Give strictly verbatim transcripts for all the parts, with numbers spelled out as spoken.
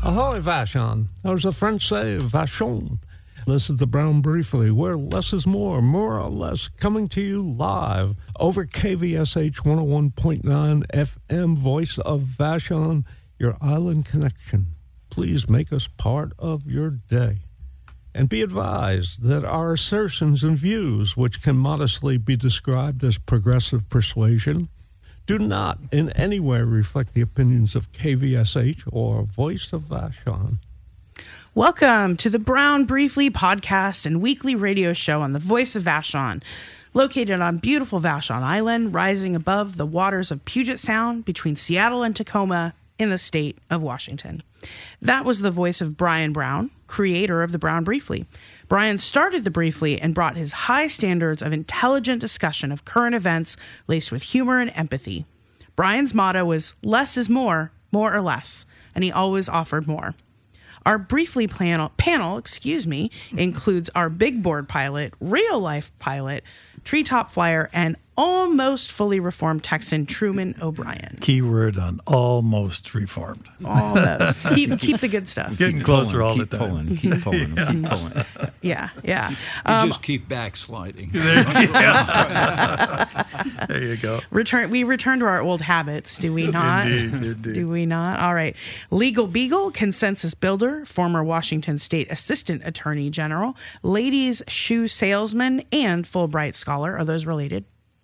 Ahoy, Vashon. As the French say, Vachon. This is the Brown Briefly, where less is more, more or less, coming to you live over K V S H one oh one point nine F M, Voice of Vashon, your island connection. Please make us part of your day. And be advised that our assertions and views, which can modestly be described as progressive persuasion, do not in any way reflect the opinions of K V S H or Voice of Vashon. Welcome to the Brown Briefly podcast and weekly radio show on the Voice of Vashon, located on beautiful Vashon Island, rising above the waters of Puget Sound between Seattle and Tacoma in the state of Washington. That was the voice of Brian Brown, creator of the Brown Briefly. Brian started the Briefly and brought his high standards of intelligent discussion of current events laced with humor and empathy. Brian's motto was less is more, more or less, and he always offered more. Our Briefly panel, panel excuse me, includes our big board pilot, real life pilot, treetop flyer, and almost fully reformed Texan Truman O'Brien. Keyword on almost reformed. Almost. keep keep the good stuff. Getting keep closer pulling, all keep the time. Pulling, keep pulling, yeah. keep pulling. Yeah, yeah. You Um, just keep backsliding. There, yeah. There you go. return. We return to our old habits, do we not? Indeed, indeed. Do we not? All right. Legal Beagle, consensus builder, former Washington State Assistant Attorney General, ladies' shoe salesman, and Fulbright scholar. Are those related?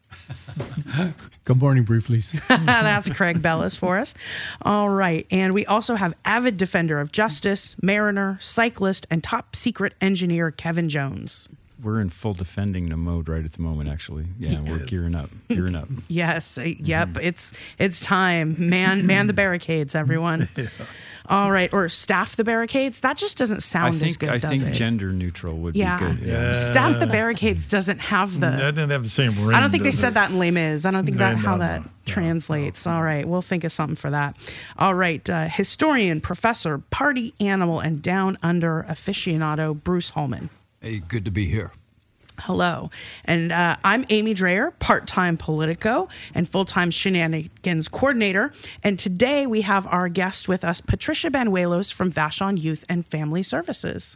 Good morning, Briefly. That's Craig Bellis for us. All right. And we also have avid defender of justice, mariner, cyclist, and top secret engineer Kevin Jones. We're in full defending mode right at the moment, actually. Yeah, we're gearing up, gearing up. Yes. uh, Yep. Mm-hmm. It's it's time. Man, man the barricades, everyone. Yeah. All right. Or staff the barricades. That just doesn't sound I think, as good, I does think it? gender neutral would Yeah. be good. Yeah. Staff the barricades doesn't have the... That didn't have the same ring. I don't think they does said it? that in Les Mis. I don't think that No, how no, that no, translates. All right, we'll think of something for that. All right, uh, historian, professor, party animal, and down under aficionado Bruce Holman. Hey, good to be here. Hello, and uh, I'm Amy Dreyer, part-time Politico and full-time Shenanigans coordinator. And today we have our guest with us, Patricia Banuelos from Vashon Youth and Family Services.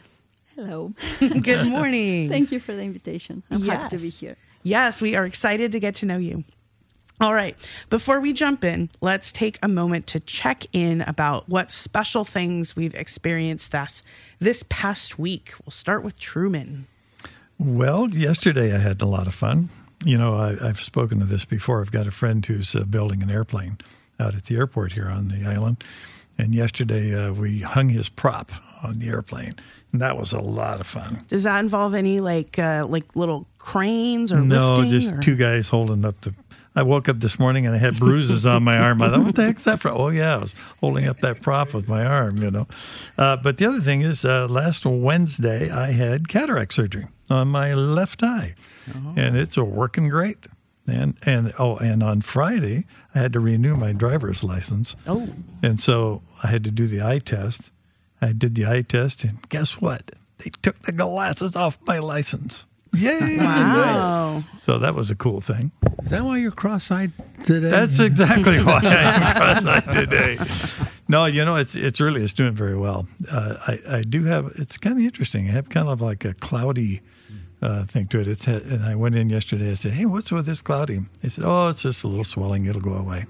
Hello. Good morning. Thank you for the invitation. I'm Yes. happy to be here. Yes, we are excited to get to know you. All right. Before we jump in, let's take a moment to check in about what special things we've experienced this, this past week. We'll start with Truman. Well, yesterday I had a lot of fun. You know, I, I've spoken of this before. I've got a friend who's uh, building an airplane out at the airport here on the island. And yesterday uh, we hung his prop on the airplane. And that was a lot of fun. Does that involve any like uh, like little cranes or No, lifting? just or? two guys holding up the... I woke up this morning and I had bruises on my arm. I thought, what the heck's that from? Oh, yeah, I was holding up that prop with my arm, you know. Uh, but the other thing is, uh, last Wednesday, I had cataract surgery on my left eye. Oh. And it's working great. And, and oh, and on Friday, I had to renew my driver's license. Oh. And so I had to do the eye test. I did the eye test, and guess what? They took the glasses off my license. Yay! Wow. So that was a cool thing. Is that why you're cross-eyed today? That's exactly why I am cross-eyed today. No, you know, it's it's really, it's doing very well. Uh, I, I do have, it's kind of interesting. I have kind of like a cloudy uh, thing to it. It's, and I went in yesterday, I said, hey, what's with this cloudy? They said, oh, it's just a little swelling. It'll go away.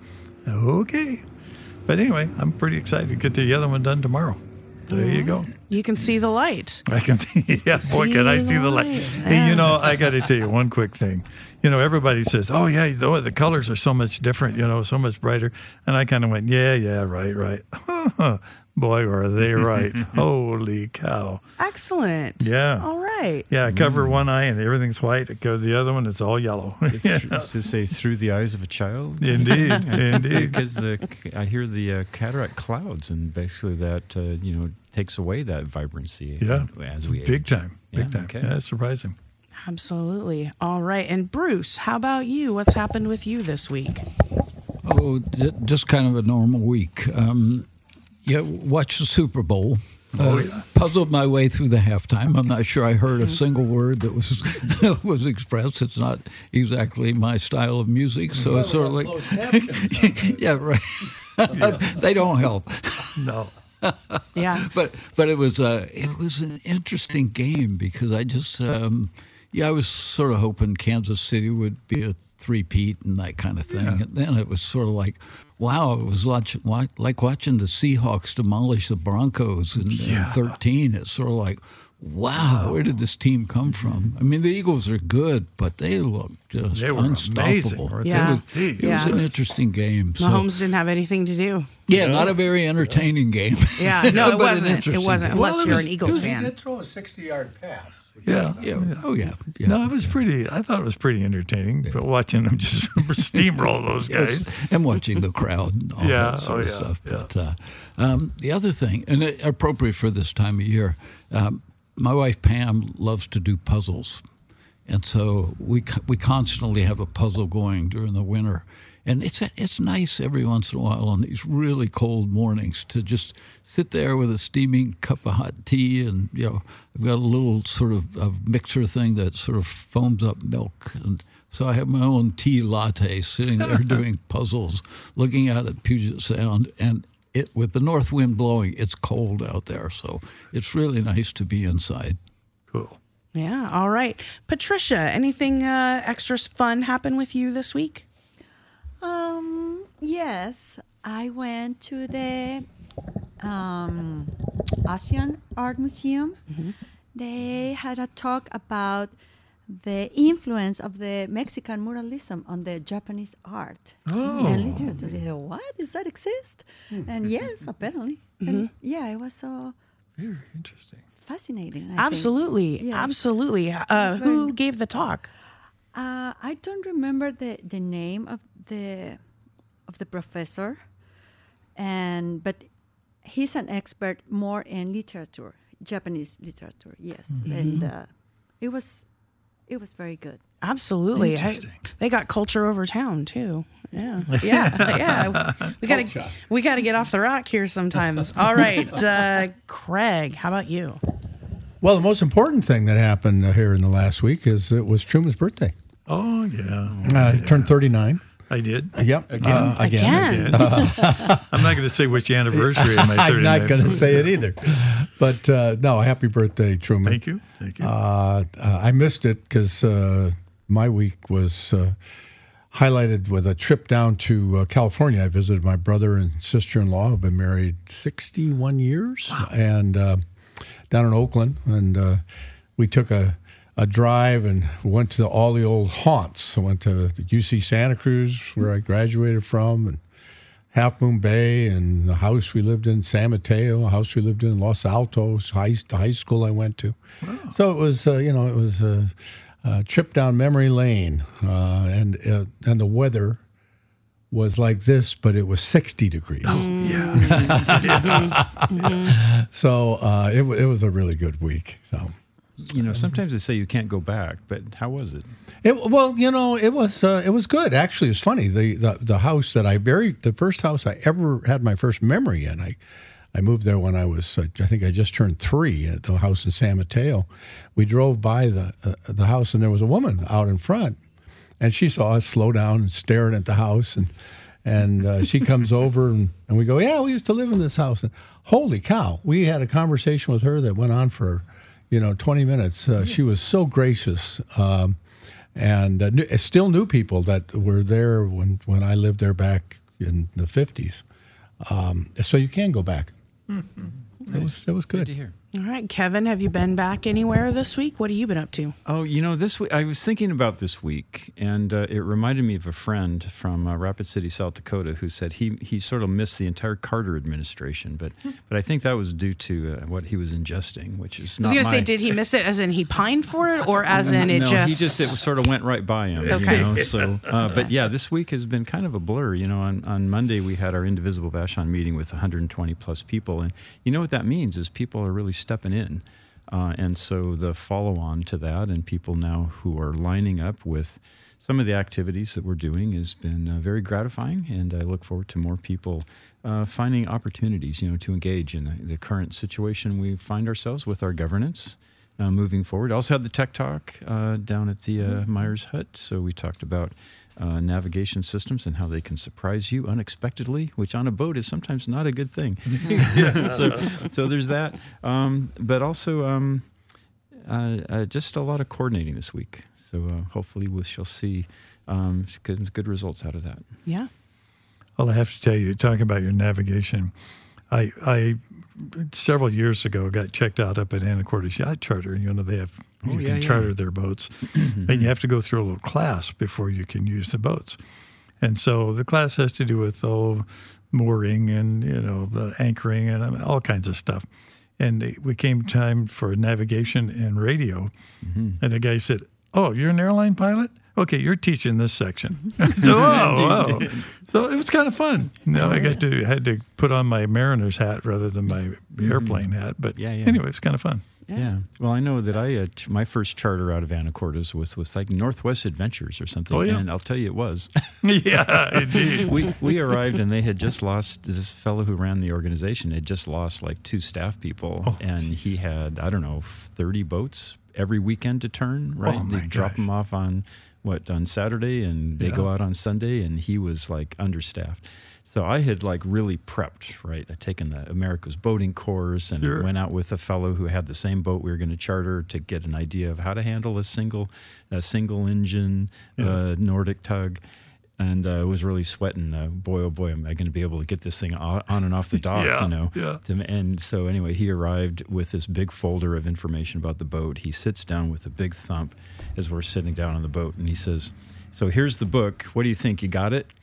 Okay. But anyway, I'm pretty excited to get the other one done tomorrow. There you go. You can see the light. I can see, yeah, boy, can I see the light. Hey, you know, I got to tell you one quick thing. You know, everybody says, oh, yeah, the, the colors are so much different, you know, so much brighter. And I kind of went, yeah, yeah, right, right. Boy, are they right. Holy cow. Excellent. Yeah. All right. Yeah, I cover one eye and everything's white. I cover the other one, it's all yellow. It's, it's to say through the eyes of a child. Indeed, indeed. Because the I hear the uh, cataract clouds, and basically that uh, you know takes away that vibrancy. Yeah, as we big age. time, big Yeah, time. okay. Yeah, that's surprising. Absolutely. All right. And Bruce, how about you? What's happened with you this week? Oh, d- just kind of a normal week. Um, yeah, watched the Super Bowl. Oh, uh, yeah. Puzzled my way through the halftime. I'm not sure I heard a single word that was was expressed. It's not exactly my style of music, so it's sort of like, yeah, right. Yeah. They don't help. No. Yeah. But but it was uh, it was an interesting game because I just um, yeah I was sort of hoping Kansas City would be a three-peat and that kind of thing, yeah. And then it was sort of like, wow, it was like, like watching the Seahawks demolish the Broncos in, yeah. in thirteen. It's sort of like, wow, where did this team come from? I mean, the Eagles are good, but they look just they were unstoppable. Amazing. Yeah. It was, it yeah. was an interesting game. So, Mahomes didn't have anything to do. yeah, not a very entertaining game. Yeah, no, it But an wasn't. It interesting wasn't, game. unless Well, it you're was- an Eagles He fan. did throw a sixty-yard pass. Yeah. Yeah. Oh, yeah. yeah. No, it was pretty. I thought it was pretty entertaining. But watching them just steamroll those guys. And watching the crowd and all Yeah, that sort oh, of yeah, stuff. yeah. But uh, um, the other thing, and it, appropriate for this time of year, um, my wife Pam loves to do puzzles. And so we co- we constantly have a puzzle going during the winter. And it's it's nice every once in a while on these really cold mornings to just sit there with a steaming cup of hot tea, and you know I've got a little sort of a mixer thing that sort of foams up milk, and so I have my own tea latte sitting there doing puzzles, looking out at Puget Sound, and it with the north wind blowing, it's cold out there, so it's really nice to be inside. Cool. Yeah, all right. Patricia, anything uh, extra fun happen with you this week? Um, yes, I went to the um, Asian Art Museum. Mm-hmm. They had a talk about the influence of the Mexican muralism on the Japanese art Oh. and literature. They said, what? Does that exist? And yes, apparently. And yeah, it was so Very interesting. fascinating. I think. Absolutely. Yes. Absolutely. Uh, It's who very- gave the talk? Uh, I don't remember the, the name of the of the professor, and but he's an expert more in literature, Japanese literature. Yes, and uh, it was it was very good. Absolutely. I, Interesting. they got culture over town too. Yeah. Yeah. Yeah. We got to we got to get off the rock here sometimes. All right. Uh, Craig, how about you? Well, the most important thing that happened uh, here in the last week is it was Truman's birthday. Oh, yeah. Uh, he turned thirty-nine. I did. Yep. Again. Uh, Again. again. I'm not going to say which anniversary of my I'm not thirty-ninth going to say it either. But uh, no, happy birthday, Truman. Thank you. Thank you. Uh, uh, I missed it because uh, my week was uh, highlighted with a trip down to uh, California. I visited my brother and sister-in-law who've been married sixty-one years. Wow. And uh, down in Oakland. And uh, we took a, a drive and went to all the old haunts. I went to the U C Santa Cruz, where I graduated from, and Half Moon Bay, and the house we lived in, San Mateo, a house we lived in, Los Altos, high, the high school I went to. Wow. So it was, uh, you know, it was a, a trip down memory lane, uh, and uh, and the weather was like this, but it was sixty degrees. Oh, yeah. So uh, it wa- it was a really good week. So. You know, sometimes they say you can't go back, but how was it? It, well, you know, it was uh, it was good. Actually, it's funny. The, the the house that I very the first house I ever had my first memory in. I I moved there when I was uh, I think I just turned three at the house in San Mateo. We drove by the uh, the house and there was a woman out in front, and she saw us slow down and staring at the house, and and uh, she comes over and, and we go, yeah, we used to live in this house. And holy cow, we had a conversation with her that went on for, you know, twenty minutes. Uh, she was so gracious. Um, and uh, knew, still knew people that were there when, when I lived there back in the fifties. Um, so you can go back. Mm-hmm. It was, it was Good good. to hear. All right, Kevin, have you been back anywhere this week? What have you been up to? Oh, you know, this week I was thinking about this week, and uh, it reminded me of a friend from uh, Rapid City, South Dakota, who said he he sort of missed the entire Carter administration, but but I think that was due to uh, what he was ingesting, which is I not was going to my, say, did he miss it as in he pined for it, or as in it no, just... he just it sort of went right by him. Okay. You know? So, uh, but yeah, this week has been kind of a blur. You know, on, on Monday we had our Indivisible Vashon meeting with one hundred twenty plus people, and you know what that means is people are really stepping in. Uh, and so the follow-on to that and people now who are lining up with some of the activities that we're doing has been uh, very gratifying, and I look forward to more people uh, finding opportunities, you know, to engage in the, the current situation we find ourselves with our governance uh, moving forward. I also had the Tech Talk uh, down at the uh, Myers Hut, so we talked about uh, navigation systems and how they can surprise you unexpectedly, which on a boat is sometimes not a good thing. so, so there's that. Um, but also um, uh, uh, just a lot of coordinating this week. So uh, hopefully we shall see um, good, good results out of that. Yeah. Well, I have to tell you, talking about your navigation, I, I several years ago got checked out up at Anacortes Yacht Charter. You know, they have you Oh, yeah, can yeah. charter their boats, and you have to go through a little class before you can use the boats. And so the class has to do with oh, mooring and you know the anchoring and um, all kinds of stuff. And they, we came time for navigation and radio, Mm-hmm. and the guy said, "Oh, you're an airline pilot? Okay, you're teaching this section." so, oh, wow. So it was kind of fun. You know, I got to had to put on my mariner's hat rather than my airplane hat. But Yeah, yeah. anyway, it's kind of fun. Yeah. Well, I know that I uh, ch- my first charter out of Anacortes was was like Northwest Adventures or something. Oh, yeah. And I'll tell you, it was. yeah, indeed. we we arrived and they had just lost this fellow who ran the organization had just lost like two staff people, Oh, and he had I don't know thirty boats every weekend to turn. Right, Oh, my they drop gosh. them off on what on Saturday and they Yeah. go out on Sunday, and he was like understaffed. So I had like really prepped, right? I'd taken the America's Boating course and Sure. went out with a fellow who had the same boat we were going to charter to get an idea of how to handle a single, a single engine Yeah. uh, Nordic tug, and uh, was really sweating. Uh, boy, oh boy, am I going to be able to get this thing on on and off the dock? Yeah, you know. yeah. To- and so anyway, he arrived with this big folder of information about the boat. He sits down with a big thump as we're sitting down on the boat, and he says, "So here's the book. What do you think? You got it?"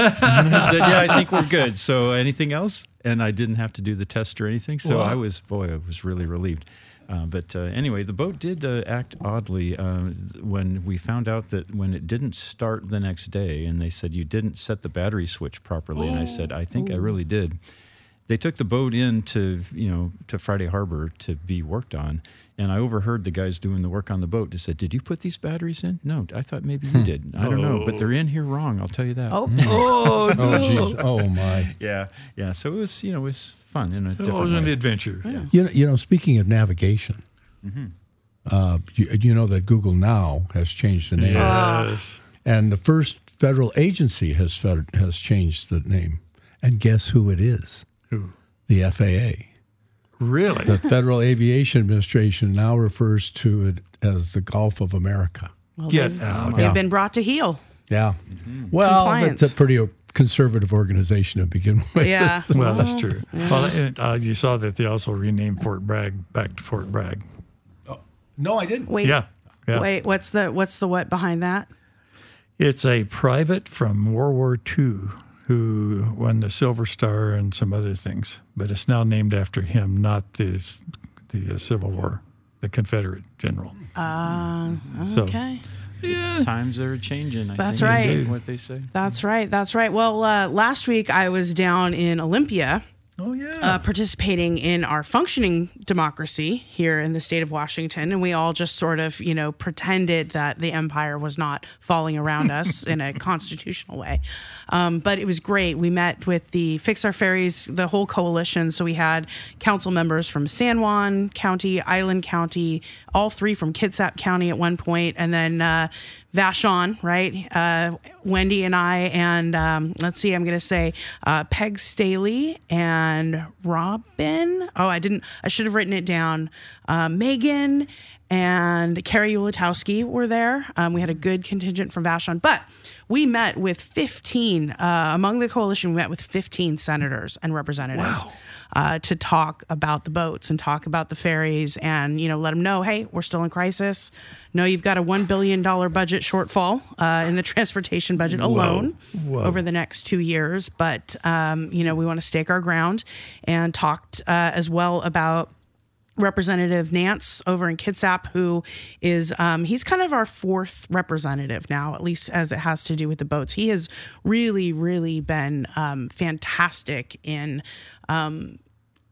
I said, "Yeah, I think we're good. So anything else?" And I didn't have to do the test or anything. So Wow. I was, boy, I was really relieved. Uh, but uh, anyway, the boat did uh, act oddly uh, when we found out that when it didn't start the next day, and they said, "You didn't set the battery switch properly." And I said, "I think I really did." They took the boat in to, you know, to Friday Harbor to be worked on. And I overheard the guys doing the work on the boat. They said, "Did you put these batteries in?" "No, I thought maybe you did." "I don't know, but they're in here wrong. I'll tell you that." Oh, Oh, Oh, no. geez. Oh, my. Yeah, yeah. So it was, you know, it was fun in a It different was an way. adventure. Yeah. You know, you know, speaking of navigation, Mm-hmm. uh, you, you know that Google Now has changed the name. Yes. And the first federal agency has fed, has changed the name. And guess who it is? Who? The F A A. Really? The Federal Aviation Administration now refers to it as the Gulf of America. well, Get they've, out. they've Yeah. been brought to heel. Yeah. Well, Compliance. it's a pretty conservative organization to begin with. Yeah. Well, that's true. Well, and, uh, you saw that they also renamed Fort Bragg back to Fort Bragg. No, I didn't. Wait. Yeah. Yeah. Wait. What's the what's the what behind that? It's a private from World War Two who won the Silver Star and some other things, but it's now named after him, not the the uh, Civil War, the Confederate general. Uh, So- okay. Times are changing, I That's think, right. is what they say. That's right. That's right. Well, uh, last week I was down in Olympia Oh yeah. uh, participating in our functioning democracy here in the state of Washington. And we all just sort of, you know, pretended that the empire was not falling around us in a constitutional way. Um, but it was great. We met with the Fix Our Ferries, the whole coalition. So we had council members from San Juan County, Island County, all three from Kitsap County at one point, and then uh, Vashon, right? Uh, Wendy and I, and um, let's see, I'm going to say uh, Peg Staley and Robin. Oh, I didn't, I should have written it down. Uh, Megan and Carrie Ulatowski were there. Um, we had a good contingent from Vashon, but we met with fifteen, uh, among the coalition, we met with fifteen senators and representatives. Wow. Uh, to talk about the boats and talk about the ferries and, you know, let them know, hey, we're still in crisis. No, you've got a one billion dollars budget shortfall uh, in the transportation budget alone Whoa. over the next two years. But, um, you know, we want to stake our ground, and talked uh, as well about Representative Nance over in Kitsap, who is, um, he's kind of our fourth representative now, at least as it has to do with the boats. He has really, really been um, fantastic in um,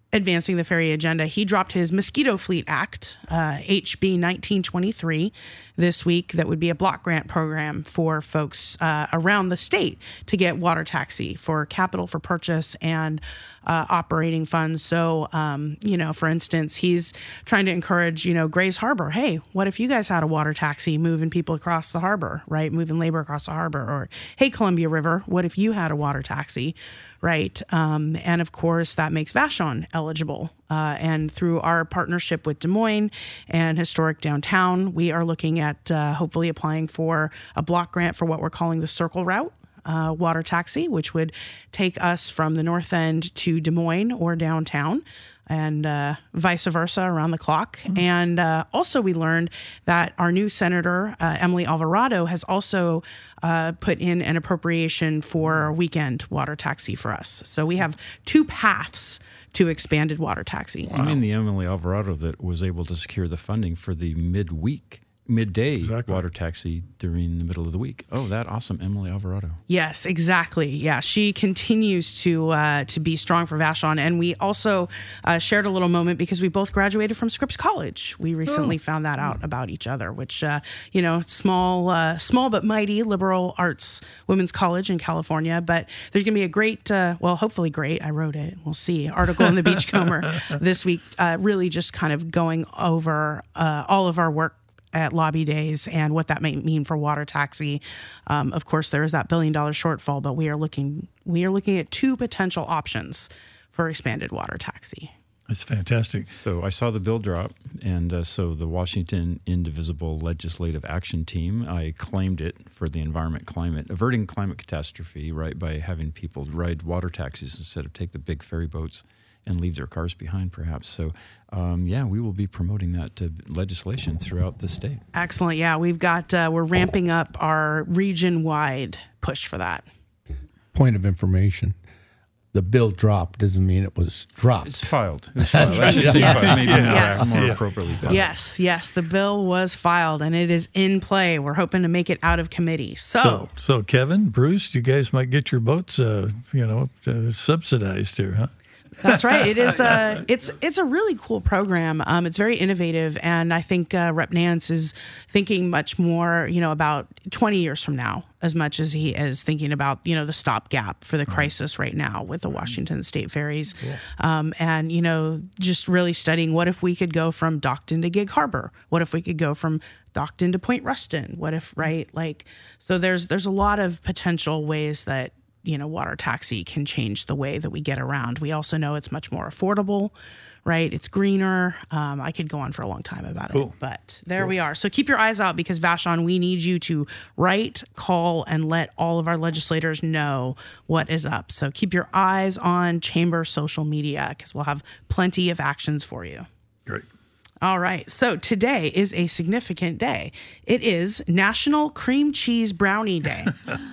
advancing the ferry agenda, he dropped his Mosquito Fleet Act, uh, H B nineteen twenty-three, this week. That would be a block grant program for folks uh, around the state to get water taxi for capital for purchase and uh, operating funds. So, um, you know, for instance, he's trying to encourage, you know, Grays Harbor. Hey, what if you guys had a water taxi moving people across the harbor, right? Moving labor across the harbor. Or, hey, Columbia River, what if you had a water taxi? Right. Um, and of course, that makes Vashon eligible. Uh, and through our partnership with Des Moines and Historic Downtown, we are looking at uh, hopefully applying for a block grant for what we're calling the Circle Route uh, water taxi, which would take us from the north end to Des Moines or downtown, and uh, vice versa around the clock. Mm-hmm. And uh, also we learned that our new Senator, uh, Emily Alvarado, has also uh, put in an appropriation for weekend water taxi for us. So we have two paths to expanded water taxi. Wow. I mean, the Emily Alvarado that was able to secure the funding for the midweek midday exactly. water taxi during the middle of the week. Oh, that awesome Emily Alvarado. Yes, exactly. Yeah, she continues to uh, to be strong for Vashon. And we also uh, shared a little moment because we both graduated from Scripps College. We recently oh. found that out about each other, which, uh, you know, small, uh, small but mighty liberal arts women's college in California. But there's going to be a great, uh, well, hopefully great, I wrote it, we'll see, article in the Beachcomber this week, uh, really just kind of going over uh, all of our work at lobby days and what that might mean for water taxi. Um, of course, there is that billion dollar shortfall, but we are looking we are looking at two potential options for expanded water taxi. That's fantastic. So I saw the bill drop, and uh, so the Washington Indivisible Legislative Action Team, I claimed it for the environment climate, averting climate catastrophe, right, by having people ride water taxis instead of take the big ferry boats and leave their cars behind, perhaps. So, um, yeah, we will be promoting that uh, legislation throughout the state. Excellent. Yeah, we've got, uh, we're ramping up our region-wide push for that. Point of information. The bill dropped doesn't mean it was dropped. It's filed. It was filed. That's right. I should say Yes. filed. Maybe Yes. more, more Yeah. appropriately filed. Yes, yes, the bill was filed and it is in play. We're hoping to make it out of committee. So, So, so Kevin, Bruce, you guys might get your boats, uh, you know, uh, subsidized here, huh? that's right. It is. Uh, it's it's a really cool program. Um, it's very innovative, and I think uh, Rep Nance is thinking much more, you know, about twenty years from now, as much as he is thinking about, you know, the stopgap for the crisis right now with the Washington State ferries, um, and you know, just really studying what if we could go from Dockton to Gig Harbor? What if we could go from Dockton to Point Ruston? What if, right? Like, so there's there's a lot of potential ways that, you know, water taxi can change the way that we get around. We also know it's much more affordable, right? It's greener. Um, I could go on for a long time about Cool. it, but there we are. So keep your eyes out because Vashon, we need you to write, call, and let all of our legislators know what is up. So keep your eyes on Chamber social media because we'll have plenty of actions for you. Great. All right. So today is a significant day. It is National Cream Cheese Brownie Day.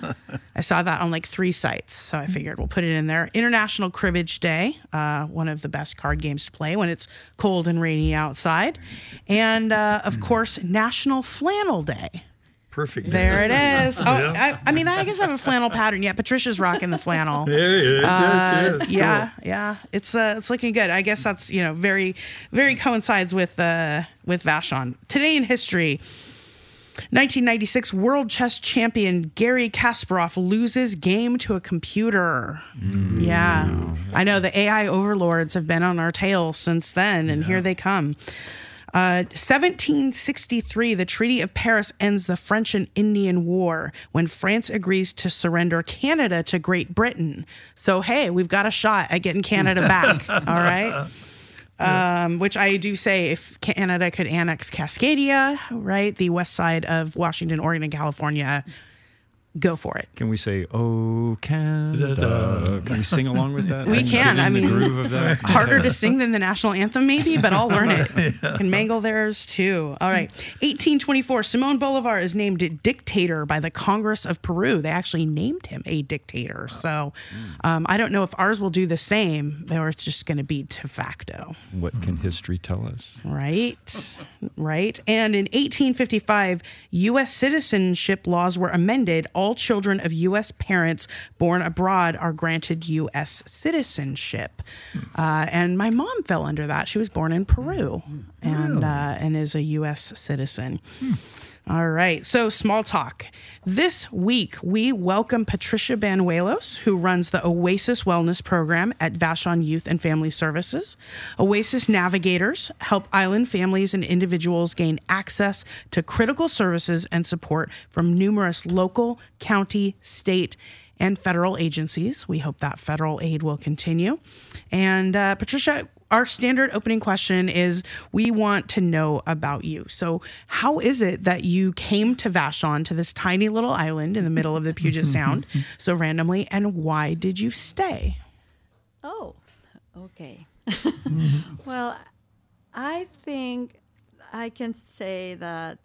I saw that on like three sites, so I figured we'll put it in there. International Cribbage Day, uh, one of the best card games to play when it's cold and rainy outside. And, uh, of course, National Flannel Day. Perfect. There it is. Oh, Yeah. I, I mean, I guess I have a flannel pattern. Yeah, Patricia's rocking the flannel. There it is. Uh, yes, yes. yeah, yeah, it's uh, it's looking good. I guess that's, you know, very, very coincides with uh, with Vashon. Today in history, nineteen ninety-six World Chess Champion Garry Kasparov loses game to a computer. Mm. Yeah, I know the A I overlords have been on our tail since then, and yeah. here they come. Uh, seventeen sixty-three, the Treaty of Paris ends the French and Indian War when France agrees to surrender Canada to Great Britain. So, hey, we've got a shot at getting Canada back, all right? Um, which I do say if Canada could annex Cascadia, right, the west side of Washington, Oregon, and California, go for it. Can we say, "Oh Canada"? Can we sing along with that? We And can. get in I the mean, groove of that? harder to sing than the national anthem, maybe, but I'll learn it. Can mangle theirs too. All right. eighteen twenty-four, Simón Bolívar is named dictator by the Congress of Peru. They actually named him a dictator. So um, I don't know if ours will do the same, or it's just going to be de facto. What can history tell us? Right, right. And in eighteen fifty-five, U S citizenship laws were amended, all children of U S parents born abroad are granted U S citizenship. Uh, and my mom fell under that. She was born in Peru and uh, and is a U S citizen. All right. So small talk. This week, we welcome Patricia Banuelos, who runs the Oasis Wellness Program at Vashon Youth and Family Services. Oasis navigators help island families and individuals gain access to critical services and support from numerous local, county, state, and federal agencies. We hope that federal aid will continue. And uh, Patricia, our standard opening question is, we want to know about you. So how is it that you came to Vashon, to this tiny little island in the middle of the Puget Sound, so randomly, and why did you stay? Oh, okay. Well, I think I can say that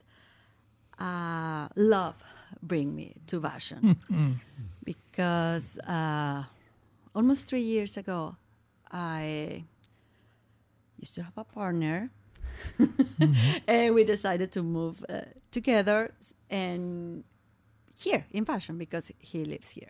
uh, love bring me to Vashon. Because uh, almost three years ago, I used to have a partner, mm-hmm. and we decided to move uh, together and here in Vashon because he lives here.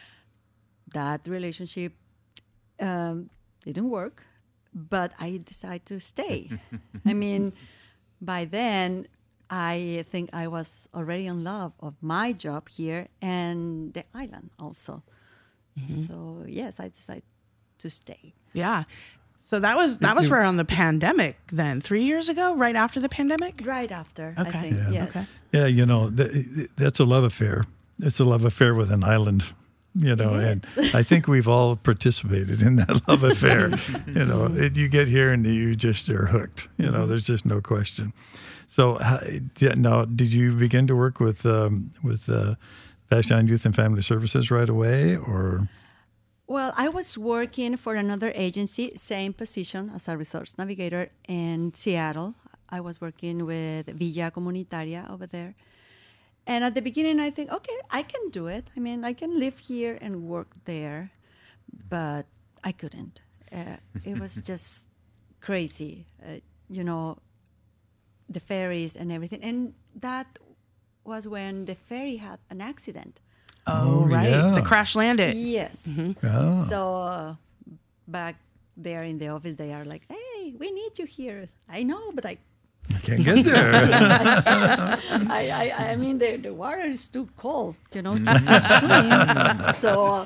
That relationship um, didn't work, but I decided to stay. I mean, by then, I think I was already in love of my job here and the island also. Mm-hmm. So yes, I decided to stay. Yeah. So that was that was around the pandemic then, three years ago, right after the pandemic? Right after, okay. I think, yeah. yes. Okay. Yeah, you know, th- that's a love affair. It's a love affair with an island, you know, and I think we've all participated in that love affair. You know, it, you get here and you just are hooked. You know, there's just no question. So yeah, now, did you begin to work with um, with uh, Vashon Youth and Family Services right away, or? Well, I was working for another agency, same position as a resource navigator in Seattle. I was working with Villa Comunitaria over there. And at the beginning, I think, okay, I can do it. I mean, I can live here and work there. But I couldn't. Uh, it was just crazy, uh, you know, the ferries and everything. And that was when the ferry had an accident. Oh, Oh, right. yeah. The crash landed. Yes. Oh. So uh, back there in the office, they are like, hey, we need you here. I know, but I Can't get there. I, I, I mean, the, the water is too cold, you know, to, to swim. So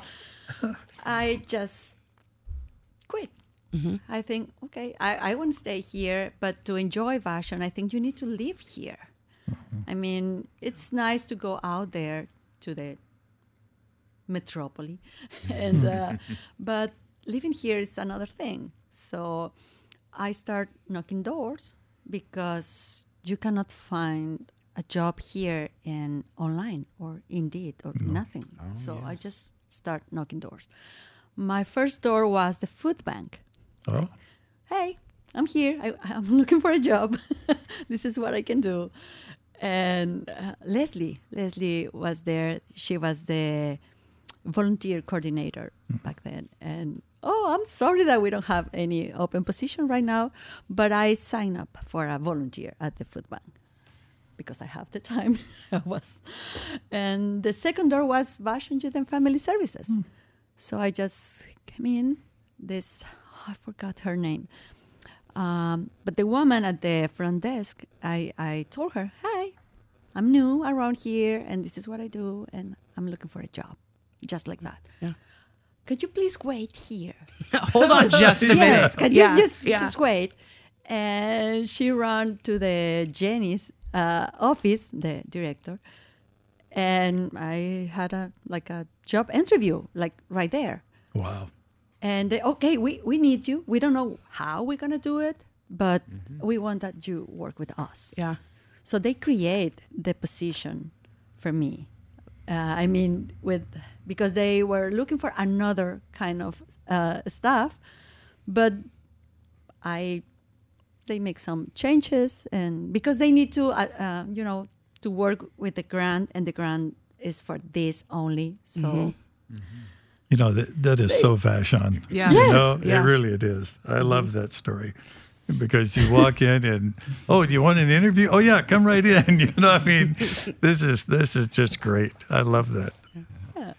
I just quit. Mm-hmm. I think, okay, I, I won't stay here, but to enjoy Vashon, I think you need to live here. Mm-hmm. I mean, it's nice to go out there to the metropolis, and uh, but living here is another thing. So I start knocking doors because you cannot find a job here in online or Indeed or no. nothing. Oh, so yes. I just start knocking doors. My first door was the food bank. Oh. Hey, I'm here. I, I'm looking for a job. This is what I can do. And uh, Leslie, Leslie was there. She was the volunteer coordinator mm. back then. And oh, I'm sorry that we don't have any open position right now, but I signed up for a volunteer at the food bank because I have the time. I was, and the second door was Vashon Youth and Family Services. Mm. So I just came in. This oh, I forgot her name. Um, but the woman at the front desk, I, I told her, hi, I'm new around here, and this is what I do, and I'm looking for a job, just like that. Yeah. Could you please wait here? Hold on just a minute. Yes, can yeah. you just, yeah. just wait? And she ran to the Jenny's uh, office, the director, and I had a like a job interview, like right there. Wow. And they, okay, we, we need you. We don't know how we're going to do it, but mm-hmm. we want that you work with us. Yeah. So they create the position for me. Uh, I mean, with because they were looking for another kind of uh, staff, but I they make some changes, and because they need to, uh, uh, you know, to work with the grant, and the grant is for this only. So. Mm-hmm. Mm-hmm. You know, that that is so Vashon. Yeah. You Yes. know, Yeah. it really it is. I love that story. Because you walk in and, oh, do you want an interview? Oh, yeah, come right in. You know, I mean, this is this is just great. I love that.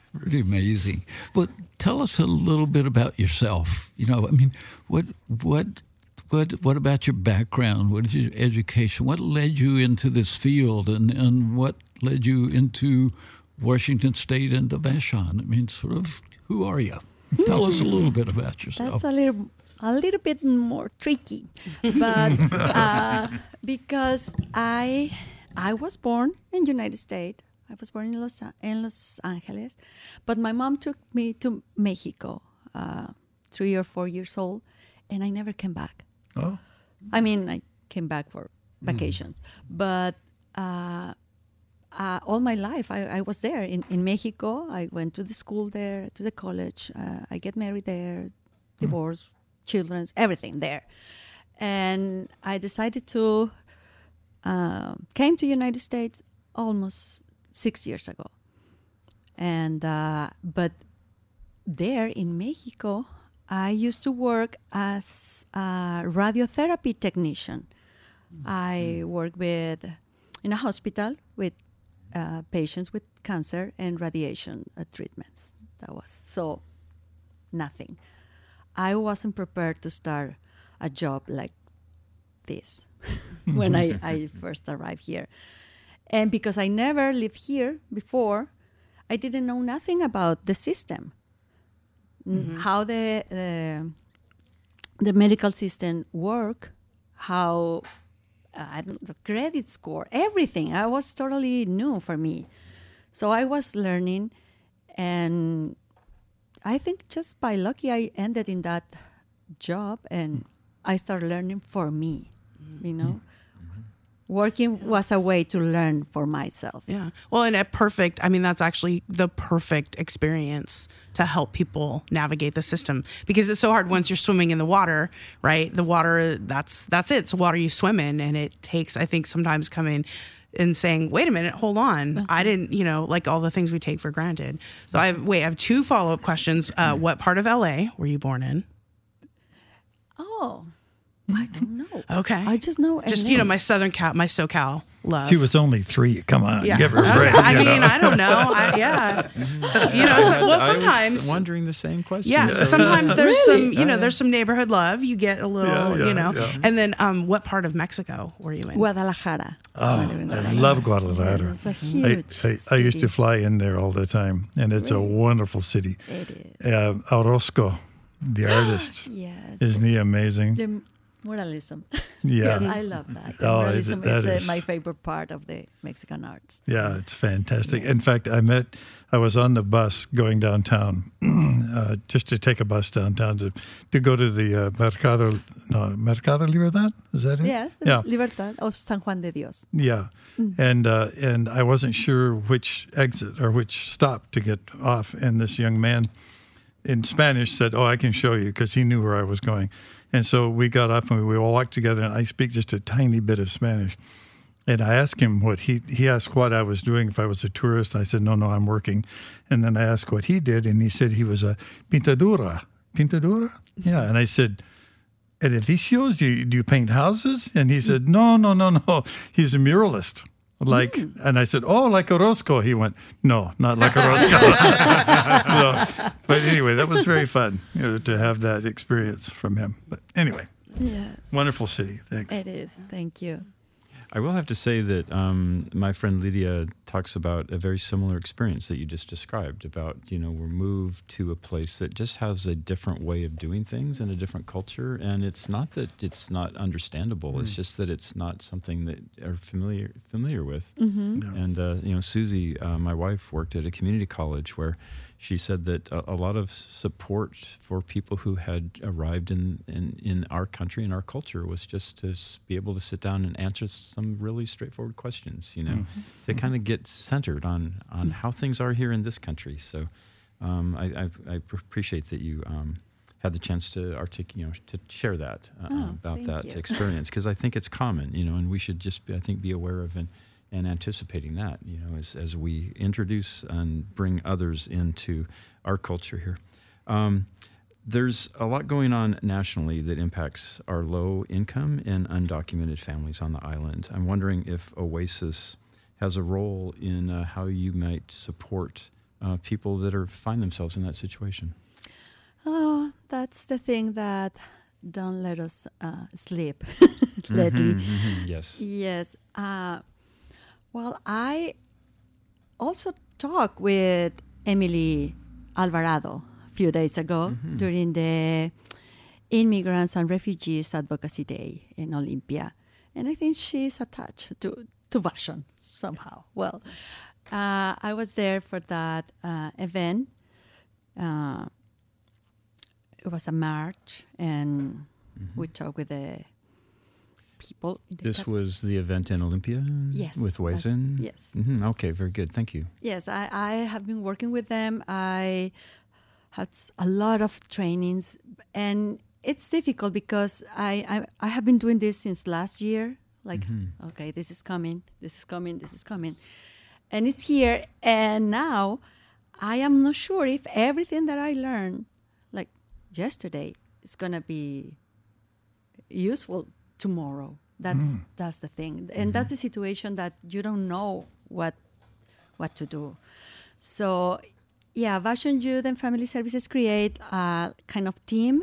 Pretty amazing. But tell us a little bit about yourself. You know, I mean, what what what what about your background? What is your education? What led you into this field, and, and what led you into Washington State and the Vashon? I mean, sort of, who are you? Tell us a little bit about yourself. That's a little a little bit more tricky, but uh, because I I was born in the United States. I was born in Los, in Los Angeles, but my mom took me to Mexico, uh, three or four years old, and I never came back. Oh. I mean, I came back for vacations, mm. but uh, uh, all my life I, I was there in, in Mexico. I went to the school there, to the college. Uh, I get married there, divorce, mm. children, everything there. And I decided to uh, came to United States almost six years ago. And uh, but there in Mexico, I used to work as a radiotherapy technician. Mm-hmm. I work with in a hospital with uh, patients with cancer and radiation uh, treatments. That was so nothing. I wasn't prepared to start a job like this when I, I first arrived here. And because I never lived here before, I didn't know nothing about the system, mm-hmm. how the uh, the medical system work, how uh, I don't, the credit score, everything. I was totally new for me, so I was learning, and I think just by lucky I ended in that job, and I started learning for me, you know. Working was a way to learn for myself. Yeah. Well, and a perfect, I mean, that's actually the perfect experience to help people navigate the system, because it's so hard once you're swimming in the water, right? The water, that's that's it. It's the water you swim in. And it takes, I think, sometimes coming and saying, wait a minute, hold on. Uh-huh. I didn't, you know, like all the things we take for granted. So I have, wait, I have two follow-up questions. Uh, what part of L A were you born in? Oh, I don't know. Okay. I just know. Just, you know, my Southern Cal, my SoCal love. She was only three. Come on. Yeah. Give her a break. I you mean, know? I don't know. I, yeah. You know, so, well, sometimes. I was wondering the same question. Yeah. So. Sometimes there's Really? some, you know, there's some neighborhood love. You get a little, Yeah, yeah, you know. yeah. And then um, what part of Mexico were you in? Guadalajara. Oh, I love Guadalajara. It's a I, huge I, I used to city. fly in there all the time, and it's Really? a wonderful city. It is. Uh, Orozco, the artist, Yes. isn't he amazing? The muralism. Yeah. Yes, I love that. The Oh, is muralism it- that is, the, is- my favorite part of the Mexican arts. Yeah, it's fantastic. Yes. In fact, I met, I was on the bus going downtown, uh, just to take a bus downtown to, to go to the uh, Mercado, no, Mercado Libertad? Is that it? Yes, the Yeah. Libertad of San Juan de Dios. Yeah. And uh, and I wasn't sure which exit or which stop to get off. And this young man in Spanish said, oh, I can show you, because he knew where I was going. And so we got up and we all walked together, and I speak just a tiny bit of Spanish. And I asked him what he, he asked what I was doing, if I was a tourist. I said, no, no, I'm working. And then I asked what he did, and he said he was a pintadura. Pintadura? Yeah. And I said, edificios? Do you, do you paint houses? And he said, no, no, no, no. He's a muralist. Like, mm. And I said, oh, like Orozco. He went, no, not like Orozco. So, but anyway, that was very fun, you know, to have that experience from him. But anyway, Yes, wonderful city. Thanks. it is. Thank you. I will have to say that um, my friend Lydia talks about a very similar experience that you just described about, you know, we're moved to a place that just has a different way of doing things and a different culture. And it's not that it's not understandable. Mm. It's just that it's not something that are familiar familiar with. Mm-hmm. Yeah. And, uh, you know, Susie, uh, my wife, worked at a community college where she said that a, a lot of support for people who had arrived in, in, in our country and our culture was just to s- be able to sit down and answer some really straightforward questions, you know, mm-hmm. to kind of get centered on, on how things are here in this country. So um, I, I, I appreciate that you um, had the chance to artic- you know, to share that uh, Oh, about thank that you. experience, because I think it's common, you know, and we should just, be, I think, be aware of and and anticipating that, you know, as as we introduce and bring others into our culture here. Um, there's a lot going on nationally that impacts our low-income and undocumented families on the island. I'm wondering if Oasis has a role in uh, how you might support uh, people that are find themselves in that situation? Oh, that's the thing that don't let us uh, sleep lately. Mhm, mhm, yes. Yes. Uh, well, I also talked with Emily Alvarado a few days ago Mm-hmm. during the Immigrants and Refugees Advocacy Day in Olympia. And I think she's attached to, to Vashon somehow. Well, uh, I was there for that uh, event. Uh, it was a march, and we talked with the people. In the This cap- was the event in Olympia? Yes, With that's- Wesen? yes. hmm Okay, very good. Thank you. Yes, I, I have been working with them. I had s- a lot of trainings, and it's difficult because I, I, I have been doing this since last year. Like, okay, this is coming, this is coming, this is coming. And it's here. And now I am not sure if everything that I learned, like yesterday, is going to be useful tomorrow. That's that's the thing. And that's the situation that you don't know what what to do. So, yeah, Vashon Youth and Family Services create a kind of team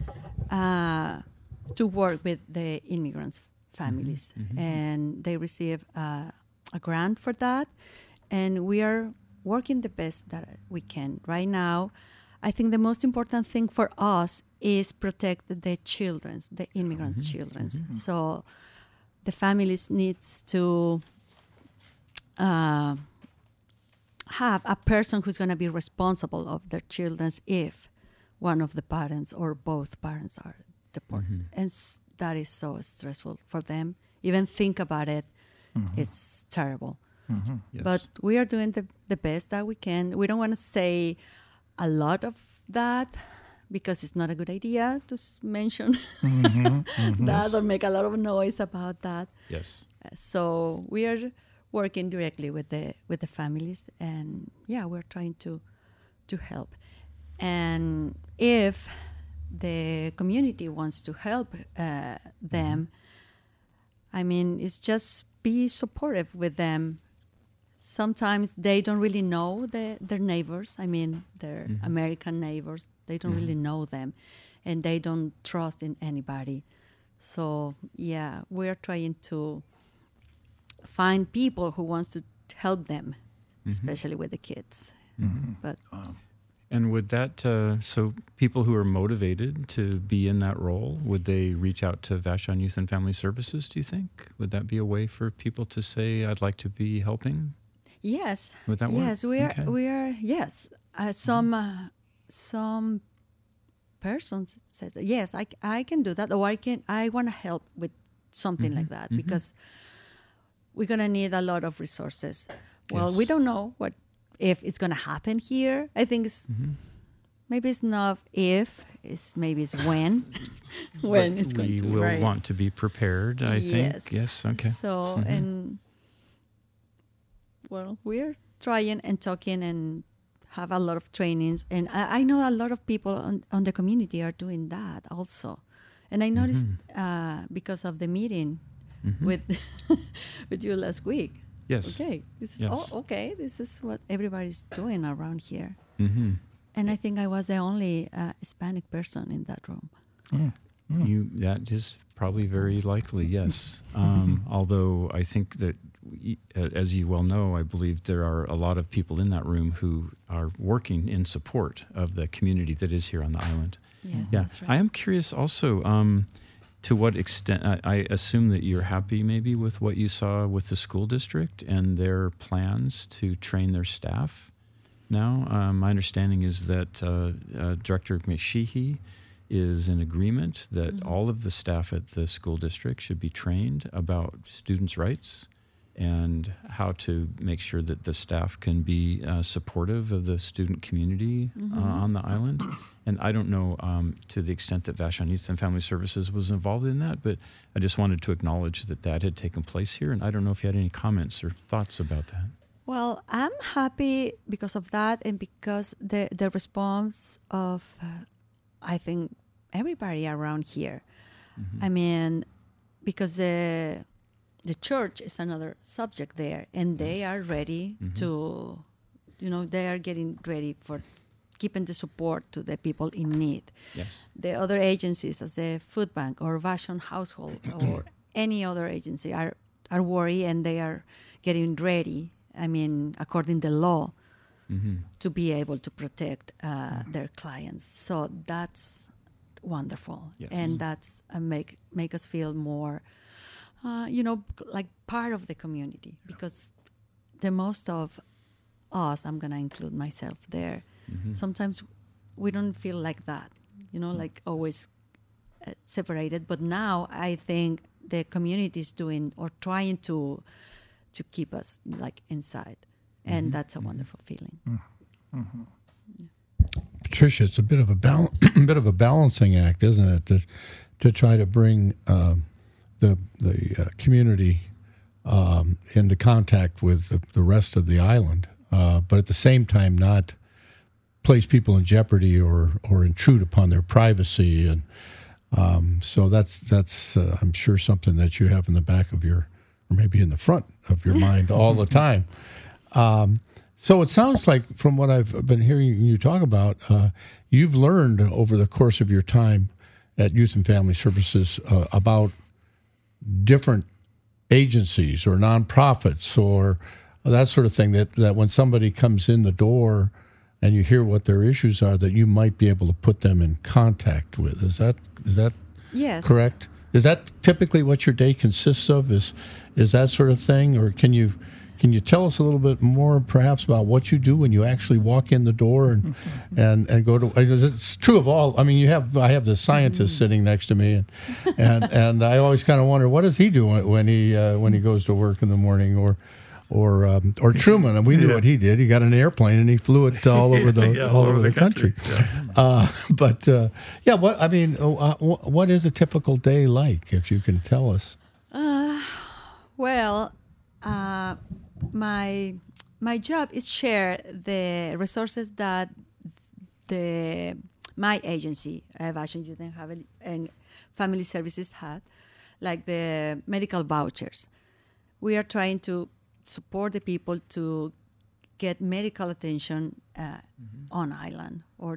uh, to work with the immigrants' families. And they receive uh, a grant for that. And we are working the best that we can. Right now, I think the most important thing for us is protect the children, the immigrants' children. So the families needs to uh, have a person who's going to be responsible of their children if one of the parents or both parents are deported. And s- that is so stressful for them. Even think about it, it's terrible. Yes. But we are doing the, the best that we can. We don't want to say a lot of that because it's not a good idea to s- mention that or make a lot of noise about that. yes. Uh, So we are working directly with the with the families, and yeah, we're trying to to help. And if the community wants to help uh, them, I mean, it's just be supportive with them. Sometimes they don't really know the, their neighbors. I mean, their American neighbors. They don't really know them, and they don't trust in anybody. So yeah, we're trying to find people who wants to help them, especially with the kids. But And would that, uh, so people who are motivated to be in that role, would they reach out to Vashon Youth and Family Services, do you think? Would that be a way for people to say, I'd like to be helping? yes, Would that work? yes, we are. Okay. We are. Yes, uh, some uh, some persons said yes, I, c- I can do that, or I can. I want to help with something like that because we're gonna need a lot of resources. Well, Yes. we don't know what if it's gonna happen here. I think it's maybe it's not if, it's maybe it's when. when But it's going we to. will right. want to be prepared, I think. Yes. Yes, okay. So, and well, we're trying and talking and have a lot of trainings. And I, I know a lot of people on, on the community are doing that also. And I noticed uh, because of the meeting with with you last week. Yes. Okay, this is Yes. oh, okay. This is what everybody's doing around here. hmm And I think I was the only uh, Hispanic person in that room. You that is probably very likely, yes. Um, although I think that, we, uh, as you well know, I believe there are a lot of people in that room who are working in support of the community that is here on the island. Yes, Yeah, that's right. I am curious also. Um, to what extent? I, I assume that you're happy, maybe, with what you saw with the school district and their plans to train their staff. Now, um, my understanding is that uh, uh, Director McSheehy is in agreement that all of the staff at the school district should be trained about students' rights and how to make sure that the staff can be uh, supportive of the student community uh, on the island. And I don't know um, to the extent that Vashon Youth and Family Services was involved in that, but I just wanted to acknowledge that that had taken place here. And I don't know if you had any comments or thoughts about that. Well, I'm happy because of that and because the, the response of, uh, I think, everybody around here. I mean, because the, the church is another subject there, and they are ready to You know, they are getting ready for keeping the support to the people in need. Yes. The other agencies, as the Food Bank or Vashon Household or any other agency, are are worried, and they are getting ready. I mean, according to law, mm-hmm. to be able to protect uh, mm-hmm. their clients. So that's wonderful, yes. and that's uh, make make us feel more, uh, you know, like part of the community. Because the most of us, I'm gonna include myself there. Mm-hmm. Sometimes we don't feel like that, you know, like always uh, separated. But now I think the community is doing or trying to to keep us like inside, and mm-hmm. that's a wonderful feeling. Mm-hmm. Yeah. Patricia, it's a bit of a bal- bit of a balancing act, isn't it, to to try to bring uh, the the uh, community um, into contact with the, the rest of the island, uh, but at the same time not place people in jeopardy or or intrude upon their privacy, and um, so that's that's uh, I'm sure something that you have in the back of your, or maybe in the front of your mind all the time. Um, so it sounds like, from what I've been hearing you talk about, uh, you've learned over the course of your time at Youth and Family Services uh, about different agencies or nonprofits or that sort of thing, that, that when somebody comes in the door and you hear what their issues are, that you might be able to put them in contact with. Is that is that yes. correct? Is that typically what your day consists of? Is is that sort of thing? Or can you can you tell us a little bit more perhaps about what you do when you actually walk in the door and and, and go to, it's true of all, I mean, you have I have the scientist sitting next to me, and and, and I always kind of wonder, what does he do when he uh, when he goes to work in the morning? Or Or um, or Truman, and we knew yeah. what he did. He got an airplane and he flew it all over the yeah, all, all over the, the country. country. Yeah. Uh, but uh, yeah, what I mean, uh, what is a typical day like, if you can tell us? Uh, well, uh, my my job is share the resources that the my agency, Vashon Youth and Family Services, had, like the medical vouchers. We are trying to support the people to get medical attention uh, mm-hmm. on island, or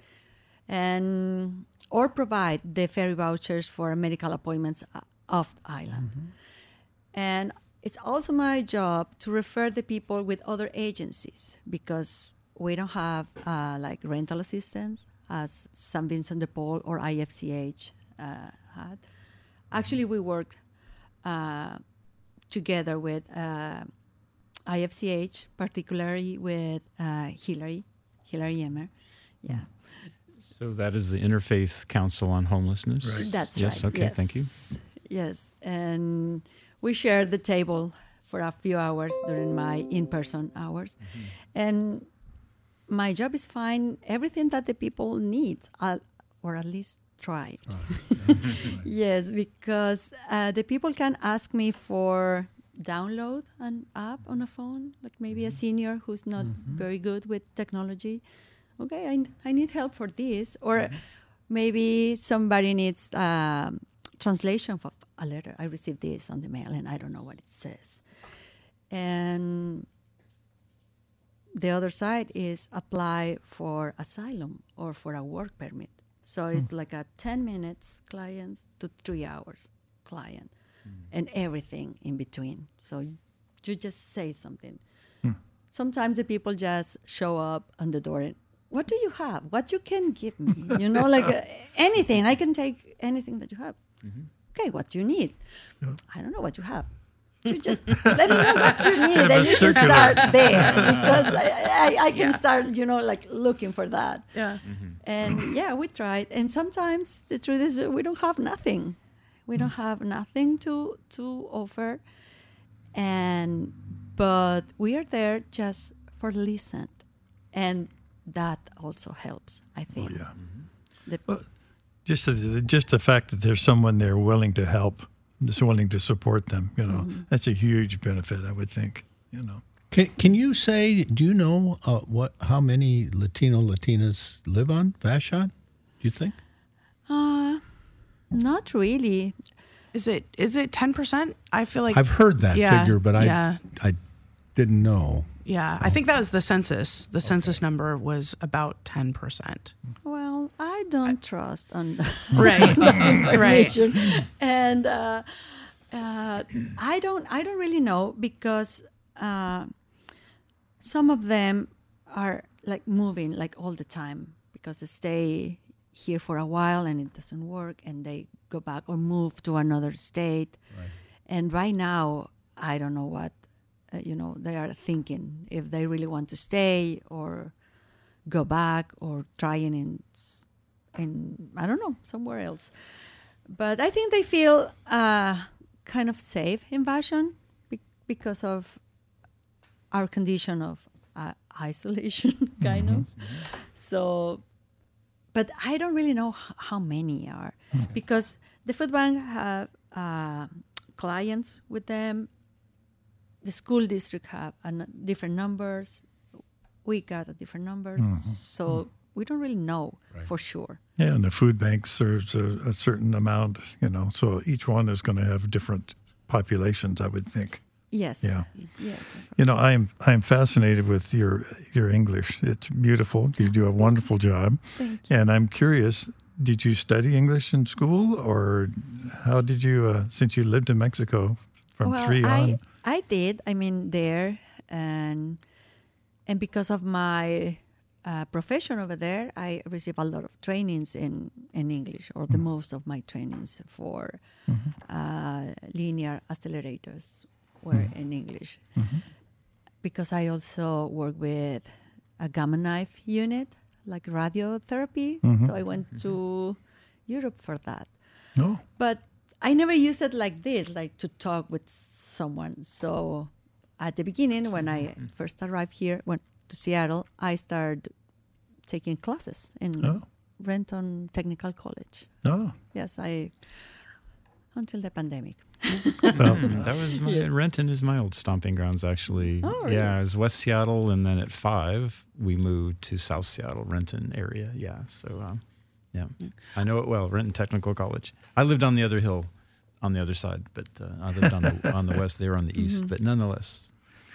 and or provide the ferry vouchers for medical appointments off island. Mm-hmm. And it's also my job to refer the people with other agencies, because we don't have uh, like rental assistance as Saint Vincent de Paul or I F C H uh, had. Actually, we worked uh, together with uh, I F C H, particularly with uh, Hillary, Hillary Emmer. Yeah. So that is the Interfaith Council on Homelessness? Right. That's yes, right. Okay, yes. Thank you. Yes. And we shared the table for a few hours during my in-person hours. Mm-hmm. And my job is find everything that the people need, uh, or at least try. Oh, yeah. Yes, because uh, the people can ask me for download an app on a phone, like maybe mm-hmm. a senior who's not mm-hmm. very good with technology. Okay, I, I need help for this. Or mm-hmm. maybe somebody needs um, translation for a letter. I received this on the mail and I don't know what it says. And the other side is apply for asylum or for a work permit. So mm. it's like a ten minutes clients to three hours client mm. and everything in between. So you just say something. Mm. Sometimes the people just show up on the door and, what do you have? What you can give me? You know, like uh, anything. I can take anything that you have. Mm-hmm. Okay, what do you need? Yeah. I don't know what you have. You just let me know what you need, and you can start there, because I, I, I can yeah. start, you know, like looking for that. Yeah. Mm-hmm. And yeah, we tried. And sometimes the truth is we don't have nothing. We don't have nothing to to offer. And but we are there just for listen, and that also helps, I think. Oh, yeah. Mm-hmm. The, well, just the, just the fact that there's someone there willing to help, just willing to support them, you know, mm-hmm. that's a huge benefit, I would think, you know. Can can you say, do you know uh, what how many Latino Latinas live on Vashon, do you think? Uh, not really. Is it is it ten percent? I feel like I've heard that yeah, figure, but I yeah. I didn't know. Yeah, I think that was the census. The census number was about ten percent. Well, I don't trust on Right, right. and uh, uh, I don't. I don't really know because uh, some of them are like moving like all the time because they stay here for a while and it doesn't work, and they go back or move to another state. Right. And right now, I don't know what. Uh, you know, they are thinking if they really want to stay or go back or trying in, in I don't know, somewhere else. But I think they feel uh, kind of safe in Vashon be- because of our condition of uh, isolation, kind Mm-hmm. of. So, but I don't really know h- how many are Mm-hmm. because the food bank have uh, clients with them. The school district have an, different numbers. We got a different numbers. Mm-hmm. So we don't really know Right. for sure. Yeah, and the food bank serves a, a certain amount, you know, so each one is going to have different populations, I would think. Yes. Yeah. Yeah. You know, I'm I'm fascinated with your your English. It's beautiful. You do a wonderful job. Thank you. And I'm curious, did you study English in school, or how did you, uh, since you lived in Mexico from well, three I, on? I did. I mean, there. And, and because of my uh, profession over there, I received a lot of trainings in, in English, or the most of my trainings for uh, linear accelerators were in English. Because I also work with a gamma knife unit, like radiotherapy. So I went to Europe for that. No. But I never used it like this, like to talk with someone. So at the beginning, when I first arrived here, went to Seattle, I started taking classes in Oh. Renton Technical College. Oh. Yes, I until the pandemic. Well, That was my, Renton is my old stomping grounds, actually. Oh, really? Yeah, it was West Seattle, and then at five, we moved to South Seattle, Renton area. Yeah, so, um, yeah. I know it well, Renton Technical College. I lived on the other hill, on the other side, but uh, I lived on the on the west, they were on the east, but nonetheless.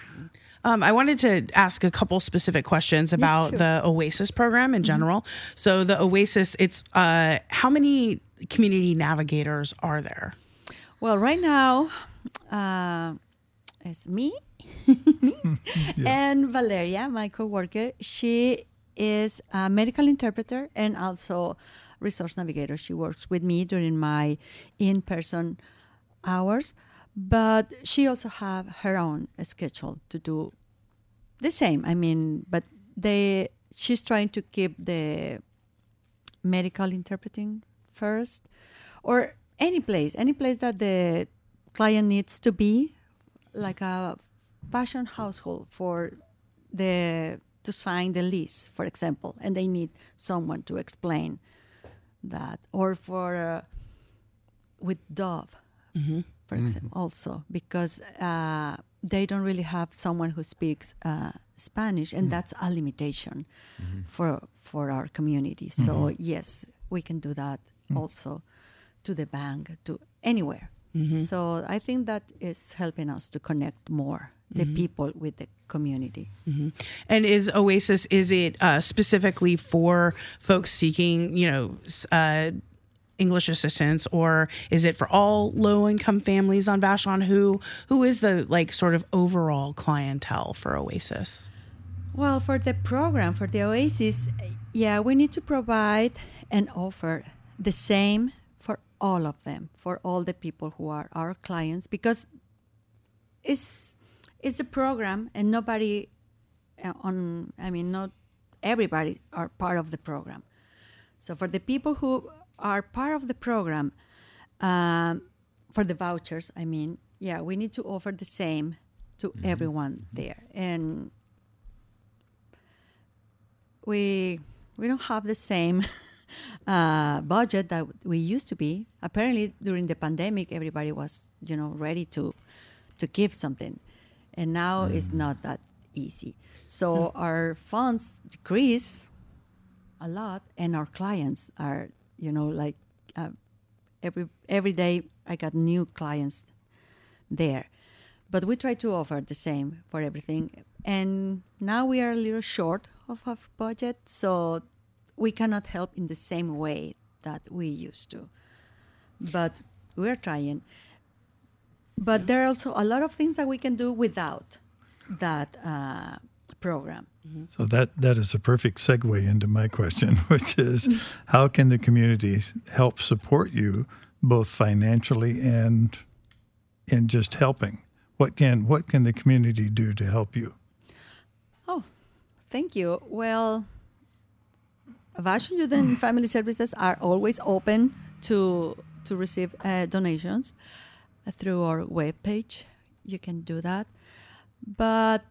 Um, I wanted to ask a couple specific questions about sure. the OASIS program in general. So the OASIS, it's uh, how many community navigators are there? Well, right now, uh, it's me, me and Valeria, my coworker. She is a medical interpreter and also resource navigator. She works with me during my in-person hours, but she also have her own schedule to do the same. I mean, but they she's trying to keep the medical interpreting first, or any place, any place that the client needs to be, like a fashion household for the to sign the lease, for example, and they need someone to explain that, or for uh, with Dove, for example, also because uh, they don't really have someone who speaks uh, Spanish, and that's a limitation for for our community. So yes, we can do that also to the bank, to anywhere. So I think that is helping us to connect more the people with the community. And is OASIS, is it uh, specifically for folks seeking, you know, uh, English assistance, or is it for all low-income families on Vashon? Who who is the like sort of overall clientele for OASIS? Well, for the program, for the OASIS, yeah, we need to provide and offer the same for all of them, for all the people who are our clients, because it's it's a program, and nobody uh, on, I mean, not everybody are part of the program. So for the people who are part of the program, um, for the vouchers, I mean, yeah, we need to offer the same to everyone there. And we we don't have the same uh, budget that we used to be. Apparently, during the pandemic, everybody was, you know, ready to to give something, and now it's not that easy. So our funds decrease a lot, and our clients are, you know, like uh, every every day I got new clients there. but we try to offer the same for everything. And now we are a little short of our budget, so we cannot help in the same way that we used to. But we're trying. But there are also a lot of things that we can do without that uh, program. So that, that is a perfect segue into my question, which is how can the community help support you both financially and in just helping? What can what can the community do to help you? Oh, thank you. Well, Vashon Youth and Family Services are always open to to receive uh, donations through our webpage. You can do that. But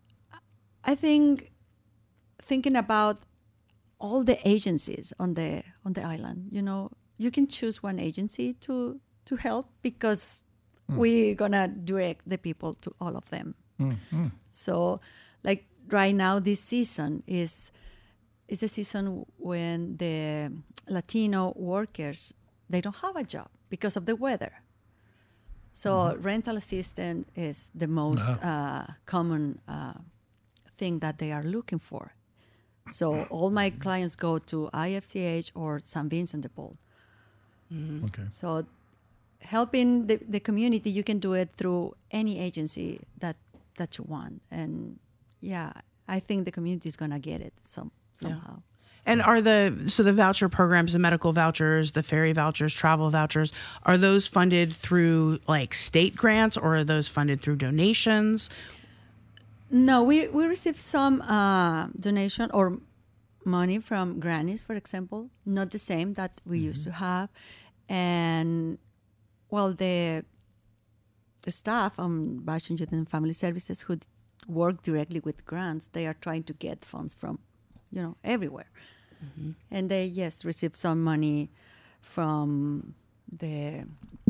I think thinking about all the agencies on the on the island, you know, you can choose one agency to to help because mm. we're gonna direct the people to all of them. Mm-hmm. So, like right now, this season is is a season when the Latino workers, they don't have a job because of the weather. So mm-hmm. rental assistant is the most uh-huh. uh, common uh, thing that they are looking for. So all my clients go to I F C H or Saint Vincent de Paul. Mm-hmm. Okay. So helping the, the community, you can do it through any agency that, that you want. And yeah, I think the community is going to get it some, somehow. Yeah. And are the, so the voucher programs, the medical vouchers, the ferry vouchers, travel vouchers, are those funded through like state grants or are those funded through donations? No, we, we receive some uh, donation or money from grannies, for example, not the same that we mm-hmm. used to have. And, well, the, the staff on Vashon Youth and Family Services who work directly with grants, they are trying to get funds from, you know, everywhere. Mm-hmm. And they, yes, receive some money from the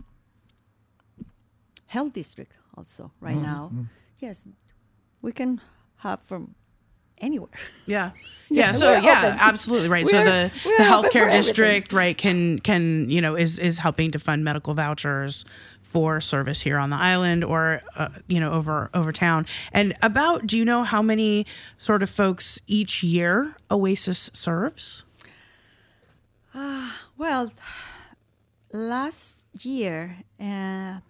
health district also right mm-hmm. now. Yes, we can have from anywhere. Yeah. Yeah. yeah so yeah, open. Absolutely. Right. We're, so the, the healthcare district, right, can, can, you know, is, is helping to fund medical vouchers for service here on the island or, uh, you know, over, over town. And about, do you know how many sort of folks each year Oasis serves? Uh, well, last year, uh,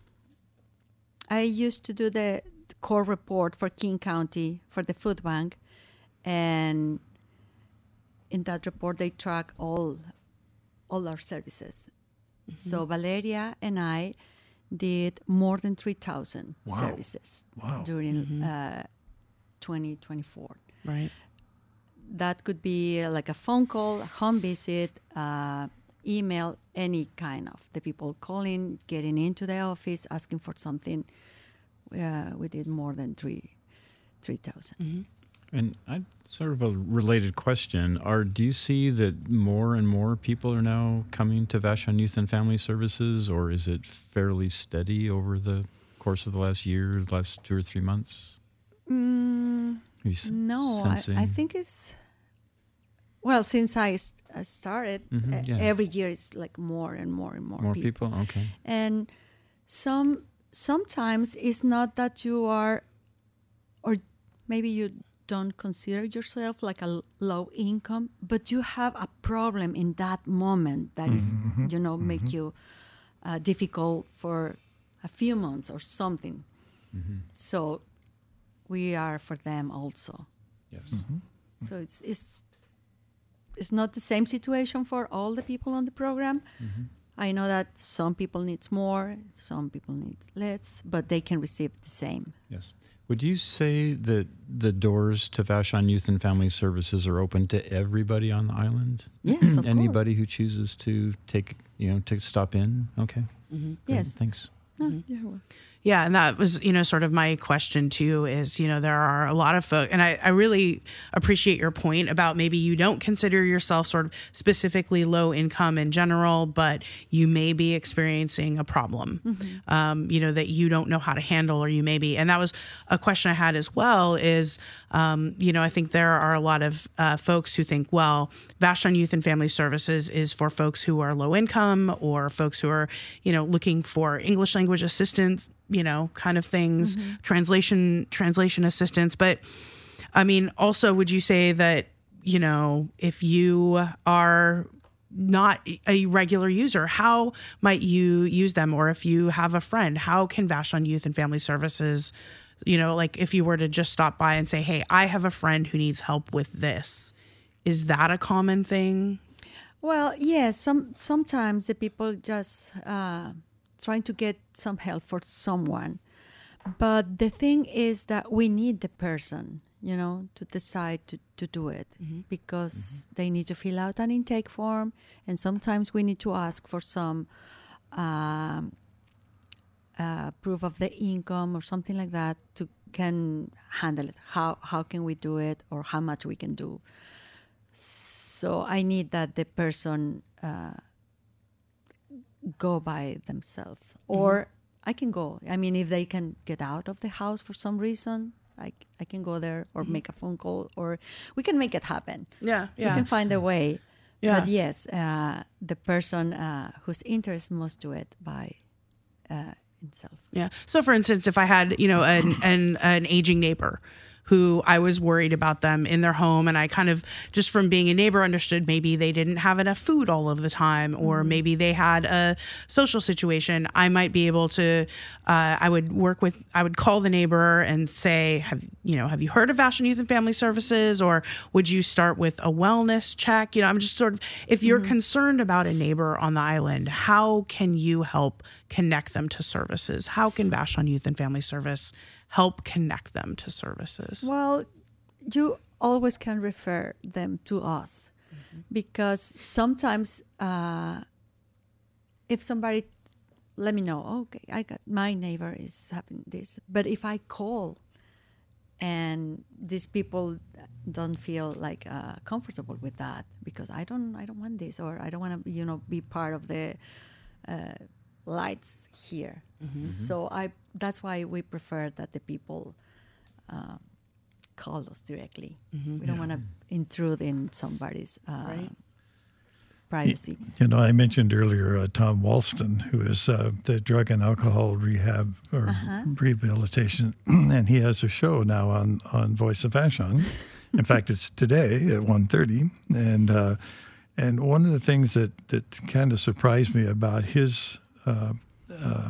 I used to do the core report for King County for the food bank. And in that report, they track all, all our services. Mm-hmm. So Valeria and I did more than three thousand wow. services wow. during mm-hmm. uh, twenty twenty-four. Right. That could be like a phone call, a home visit, uh, email, any kind of the people calling, getting into the office, asking for something. Uh, we did more than three, three thousand. Mm-hmm. And I sort of a related question: Are do you see that more and more people are now coming to Vashon Youth and Family Services, or is it fairly steady over the course of the last year, last two or three months? Mm, no, I, I think it's well since I, I started. Mm-hmm, uh, yeah. Every year it's like more and more and more. More people. people, okay. And some sometimes it's not that you are, or maybe you don't consider yourself like a low income, but you have a problem in that moment that mm-hmm. is, you know, mm-hmm. make you uh, difficult for a few months or something. Mm-hmm. So we are for them also. Yes. Mm-hmm. So it's it's it's not the same situation for all the people on the program. Mm-hmm. I know that some people need more, some people need less, but they can receive the same. Yes. Would you say that the doors to Vashon Youth and Family Services are open to everybody on the island? Yes, of Anybody course. who chooses to take, you know, to stop in? Okay. Mm-hmm. Yes. Thanks. Mm-hmm. Yeah, well. Yeah, and that was, you know, sort of my question too is, you know, there are a lot of folks, and I, I really appreciate your point about maybe you don't consider yourself sort of specifically low income in general, but you may be experiencing a problem, mm-hmm. um, you know, that you don't know how to handle, or you may be. And that was a question I had as well is, um, you know, I think there are a lot of uh, folks who think, well, Vashon Youth and Family Services is for folks who are low income or folks who are, you know, looking for English language assistance you know, kind of things, mm-hmm. translation, translation assistance. But I mean, also, would you say that, you know, if you are not a regular user, how might you use them? Or if you have a friend, how can Vashon Youth and Family Services, you know, like if you were to just stop by and say, hey, I have a friend who needs help with this, is that a common thing? Well, yes. Some sometimes the people just uh, trying to get some help for someone, but the thing is that we need the person, you know, to decide to, to do it, mm-hmm. because mm-hmm. they need to fill out an intake form, and sometimes we need to ask for some um, uh, proof of the income or something like that to can handle it. How how can we do it, or how much we can do? So I need that the person uh, go by themselves, or mm-hmm. I can go. I mean, if they can get out of the house for some reason, I, I can go there or mm-hmm. make a phone call, or we can make it happen. Yeah, yeah. We can find a way. Yeah. But yes, uh, the person uh, whose interest must do it by uh, himself. Yeah. So, for instance, if I had, you know, an an, an aging neighbor who I was worried about them in their home, and I kind of, just from being a neighbor, understood maybe they didn't have enough food all of the time, or maybe they had a social situation, I might be able to, uh, I would work with, I would call the neighbor and say, have you know, have you heard of Vashon Youth and Family Services, or would you start with a wellness check? You know, I'm just sort of, if you're mm-hmm. concerned about a neighbor on the island, how can you help connect them to services? How can Vashon Youth and Family Service help connect them to services? Well, you always can refer them to us, mm-hmm. because sometimes uh, if somebody let me know, okay, I got my neighbor is having this, but if I call and these people don't feel like uh, comfortable with that, because I don't I don't want this, or I don't want to you know be part of the uh, lights here. Mm-hmm. So I that's why we prefer that the people uh, call us directly. Mm-hmm. We don't yeah. want to intrude in somebody's uh, right. privacy. You know, I mentioned earlier uh, Tom Walston, who is uh, the drug and alcohol rehab or uh-huh. rehabilitation, and he has a show now on, on Voice of Vashon. In fact, it's today at one thirty, and uh, and one of the things that, that kind of surprised me about his uh, uh,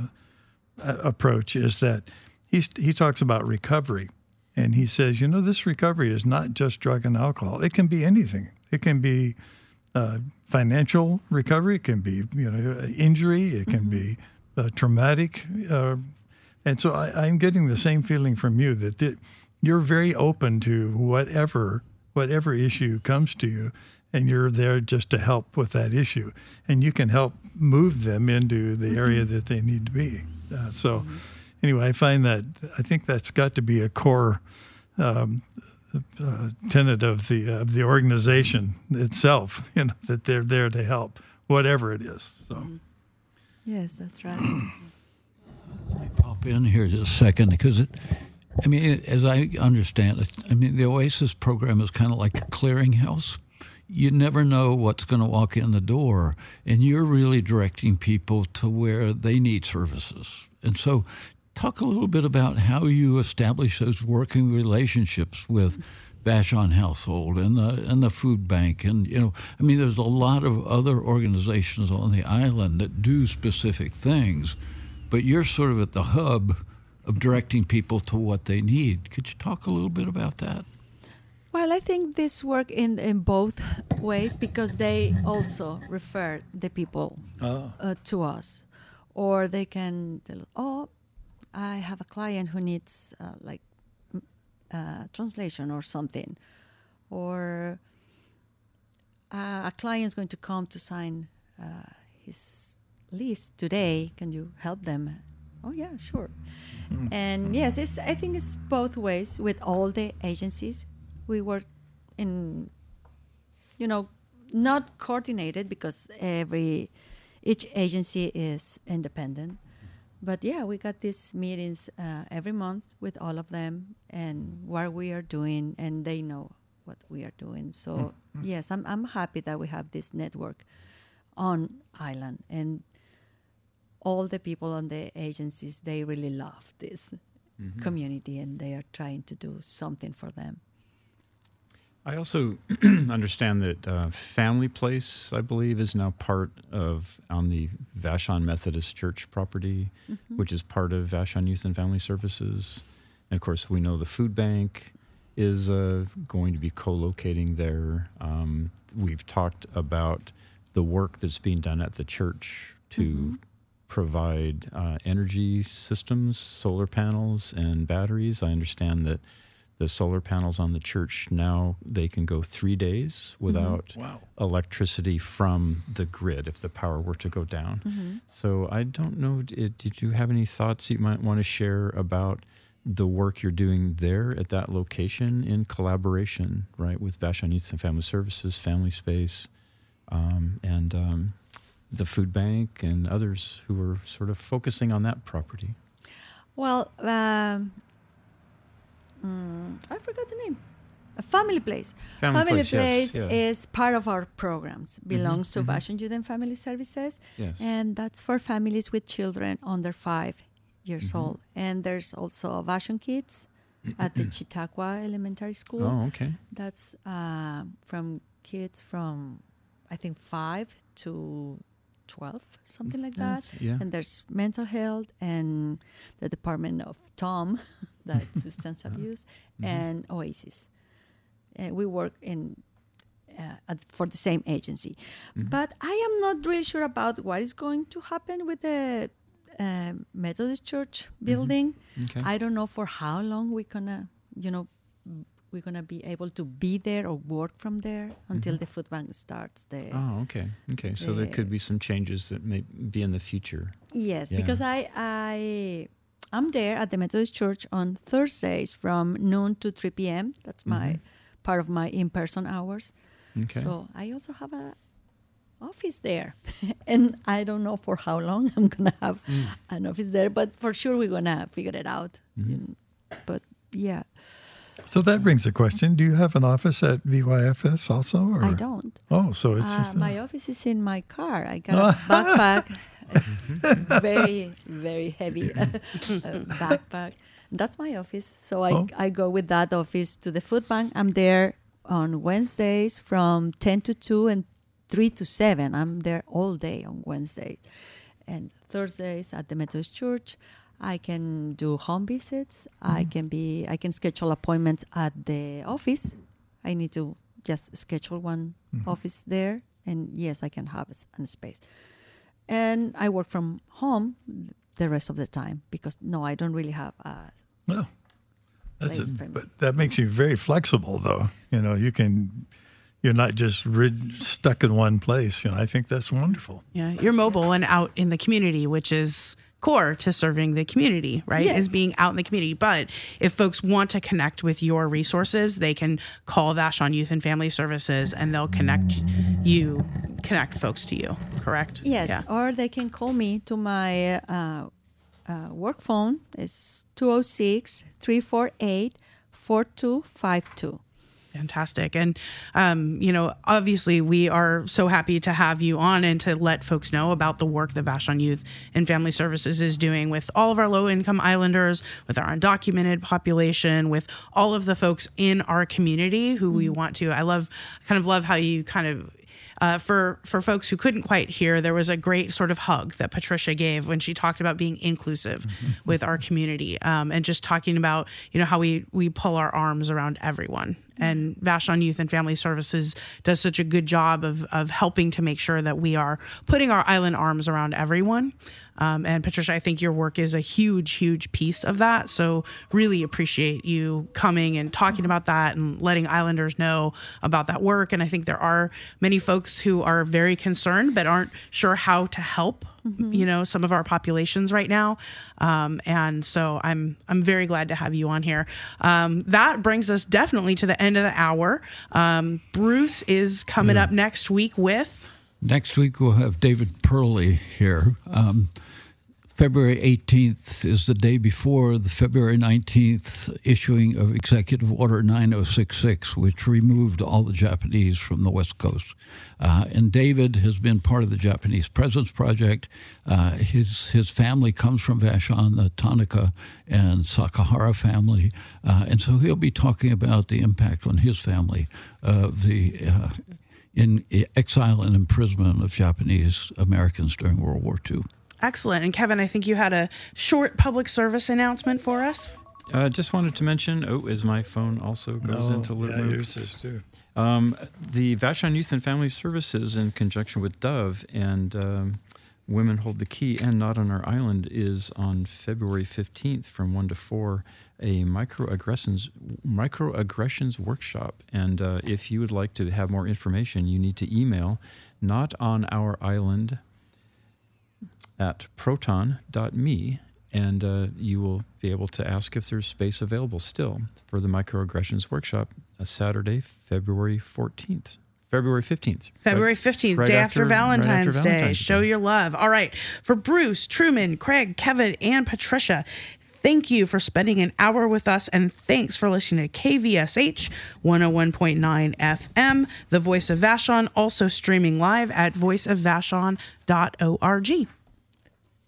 approach is that he's, he talks about recovery, and he says, you know, this recovery is not just drug and alcohol. It can be anything. It can be uh, financial recovery. It can be, you know, injury. It can mm-hmm. be uh, traumatic. Uh, and so I, I'm getting the same feeling from you that th- you're very open to whatever whatever issue comes to you, and you're there just to help with that issue. And you can help move them into the area that they need to be. Uh, so mm-hmm. anyway, I find that, I think that's got to be a core um, uh, tenet of the of the organization itself, you know, that they're there to help, whatever it is. So, mm-hmm. Yes, that's right. Let me pop in here just a second, because it, I mean, as I understand it, I mean, the OASIS program is kind of like a clearinghouse. You never know what's going to walk in the door, and you're really directing people to where they need services. And so talk a little bit about how you establish those working relationships with Vashon Household and the and the food bank. And, you know, I mean, there's a lot of other organizations on the island that do specific things, but you're sort of at the hub of directing people to what they need. Could you talk a little bit about that? Well, I think this work in, in both ways, because they also refer the people oh. uh, to us. Or they can tell, oh, I have a client who needs uh, like uh, translation or something. Or uh, a client's going to come to sign uh, his lease today. Can you help them? Oh, yeah, sure. Mm-hmm. And yes, it's, I think it's both ways with all the agencies. We work in, you know, not coordinated, because every, each agency is independent. But yeah, we got these meetings uh, every month with all of them, and what we are doing, and they know what we are doing. So mm-hmm. yes, I'm I'm happy that we have this network on island, and all the people on the agencies, they really love this Mm-hmm. community, and they are trying to do something for them. I also understand that uh, Family Place, I believe, is now part of, on the Vashon Methodist Church property, Mm-hmm. which is part of Vashon Youth and Family Services. And of course, we know the food bank is uh, going to be co-locating there. Um, we've talked about the work that's being done at the church to Mm-hmm. provide uh, energy systems, solar panels, and batteries. I understand that the solar panels on the church now, they can go three days without Wow. electricity from the grid if the power were to go down. Mm-hmm. So I don't know, did, did you have any thoughts you might want to share about the work you're doing there at that location in collaboration, right, with Vashon Youth and Family Services, Family Space, um, and um, the food bank and others who are sort of focusing on that property? Well, um, mm, I forgot the name. A Family Place. Family Place, yes, yeah. is part of our programs. Belongs Mhm, to mhm. Vashon Youth and Family Services, Yes. and that's for families with children under five years Mhm. old. And there's also Vashon Kids at the Chautauqua Elementary School. Oh, okay. That's uh, from kids from, I think, five to twelve, something like that. Yes, yeah. And there's mental health and the Department of Tom, that's substance abuse, Mhm. and Oasis. Uh, we work in uh, at, for the same agency. Mhm. But I am not really sure about what is going to happen with the uh, Methodist Church building. Okay. I don't know for how long we're gonna, you know, we're gonna be able to be there or work from there until Mhm. the food bank starts. The Oh, okay. Okay. So there the- could be some changes that may be in the future. yes, Yeah. because I I I'm there at the Methodist Church on Thursdays from noon to three p.m. That's my Mhm. part of my in-person hours. Okay. So I also have a office there, and I don't know for how long I'm gonna have Mm. an office there, but for sure we're gonna figure it out. Mhm. You know. But yeah, So that brings a question. Do you have an office at V Y F S also? Or? I don't. Oh, so it's Uh, just... my office is in my car. I got a backpack, a very, very heavy uh, backpack. That's my office. So I, Oh. I go with that office to the food bank. I'm there on Wednesdays from ten to two and three to seven. I'm there all day on Wednesday. And Thursdays at the Methodist Church, I can do home visits. I can be. I can schedule appointments at the office. I need to just schedule one office there, and yes, I can have a space. And I work from home the rest of the time because no, I don't really have a Well, that's place a, for me. but that makes you very flexible, though. You know, you can... You're not just rid, stuck in one place. You know, I think that's wonderful. Yeah, you're mobile and out in the community, which is core to serving the community, right? Yes. Is being out in the community. But if folks want to connect with your resources, they can call Vashon Youth and Family Services and they'll connect you, connect folks to you, correct? Yes, Yeah. or they can call me to my uh, uh, work phone. It's two oh six, three four eight, four two five two. Fantastic. And, um, you know, obviously we are so happy to have you on and to let folks know about the work that Vashon Youth and Family Services is doing with all of our low-income islanders, with our undocumented population, with all of the folks in our community who we want to. I love, kind of love how you kind of, Uh, for for folks who couldn't quite hear, there was a great sort of hug that Patricia gave when she talked about being inclusive with our community, um, and just talking about, you know, how we we pull our arms around everyone. And Vashon Youth and Family Services does such a good job of of helping to make sure that we are putting our island arms around everyone. Um, and Patricia, I think your work is a huge, huge piece of that. So really appreciate you coming and talking about that and letting Islanders know about that work. And I think there are many folks who are very concerned but aren't sure how to help, mm-hmm. you know, some of our populations right now. Um, and so I'm I'm very glad to have you on here. Um, that brings us definitely to the end of the hour. Um, Bruce is coming Yeah. up next week with... Next week, we'll have David Perley here. Um, February eighteenth is the day before the February nineteenth issuing of Executive Order nine oh six six, which removed all the Japanese from the West Coast. Uh, and David has been part of the Japanese Presence Project. Uh, his his family comes from Vashon, the Tanaka and Sakahara family. Uh, and so he'll be talking about the impact on his family of the uh, in exile and imprisonment of Japanese Americans during World War Two. Excellent. And Kevin, I think you had a short public service announcement for us. Uh, just wanted to mention, oh, is my phone also goes No, into loop? yeah, yours is too. Um, the Vashon Youth and Family Services, in conjunction with Dove and um, Women Hold the Key and Not on Our Island, is on February fifteenth from one to four, a microaggressions microaggressions workshop. And uh, if you would like to have more information, you need to email Not on Our Island at proton dot me, and uh, you will be able to ask if there's space available still for the microaggressions workshop, a Saturday, February fourteenth. February fifteenth. February fifteenth, right day after, after, Valentine's, right after Day. Valentine's Show Day. your love. All right. For Bruce, Truman, Craig, Kevin, and Patricia, thank you for spending an hour with us, and thanks for listening to K V S H one oh one point nine F M, the Voice of Vashon, also streaming live at voice of vashon dot org.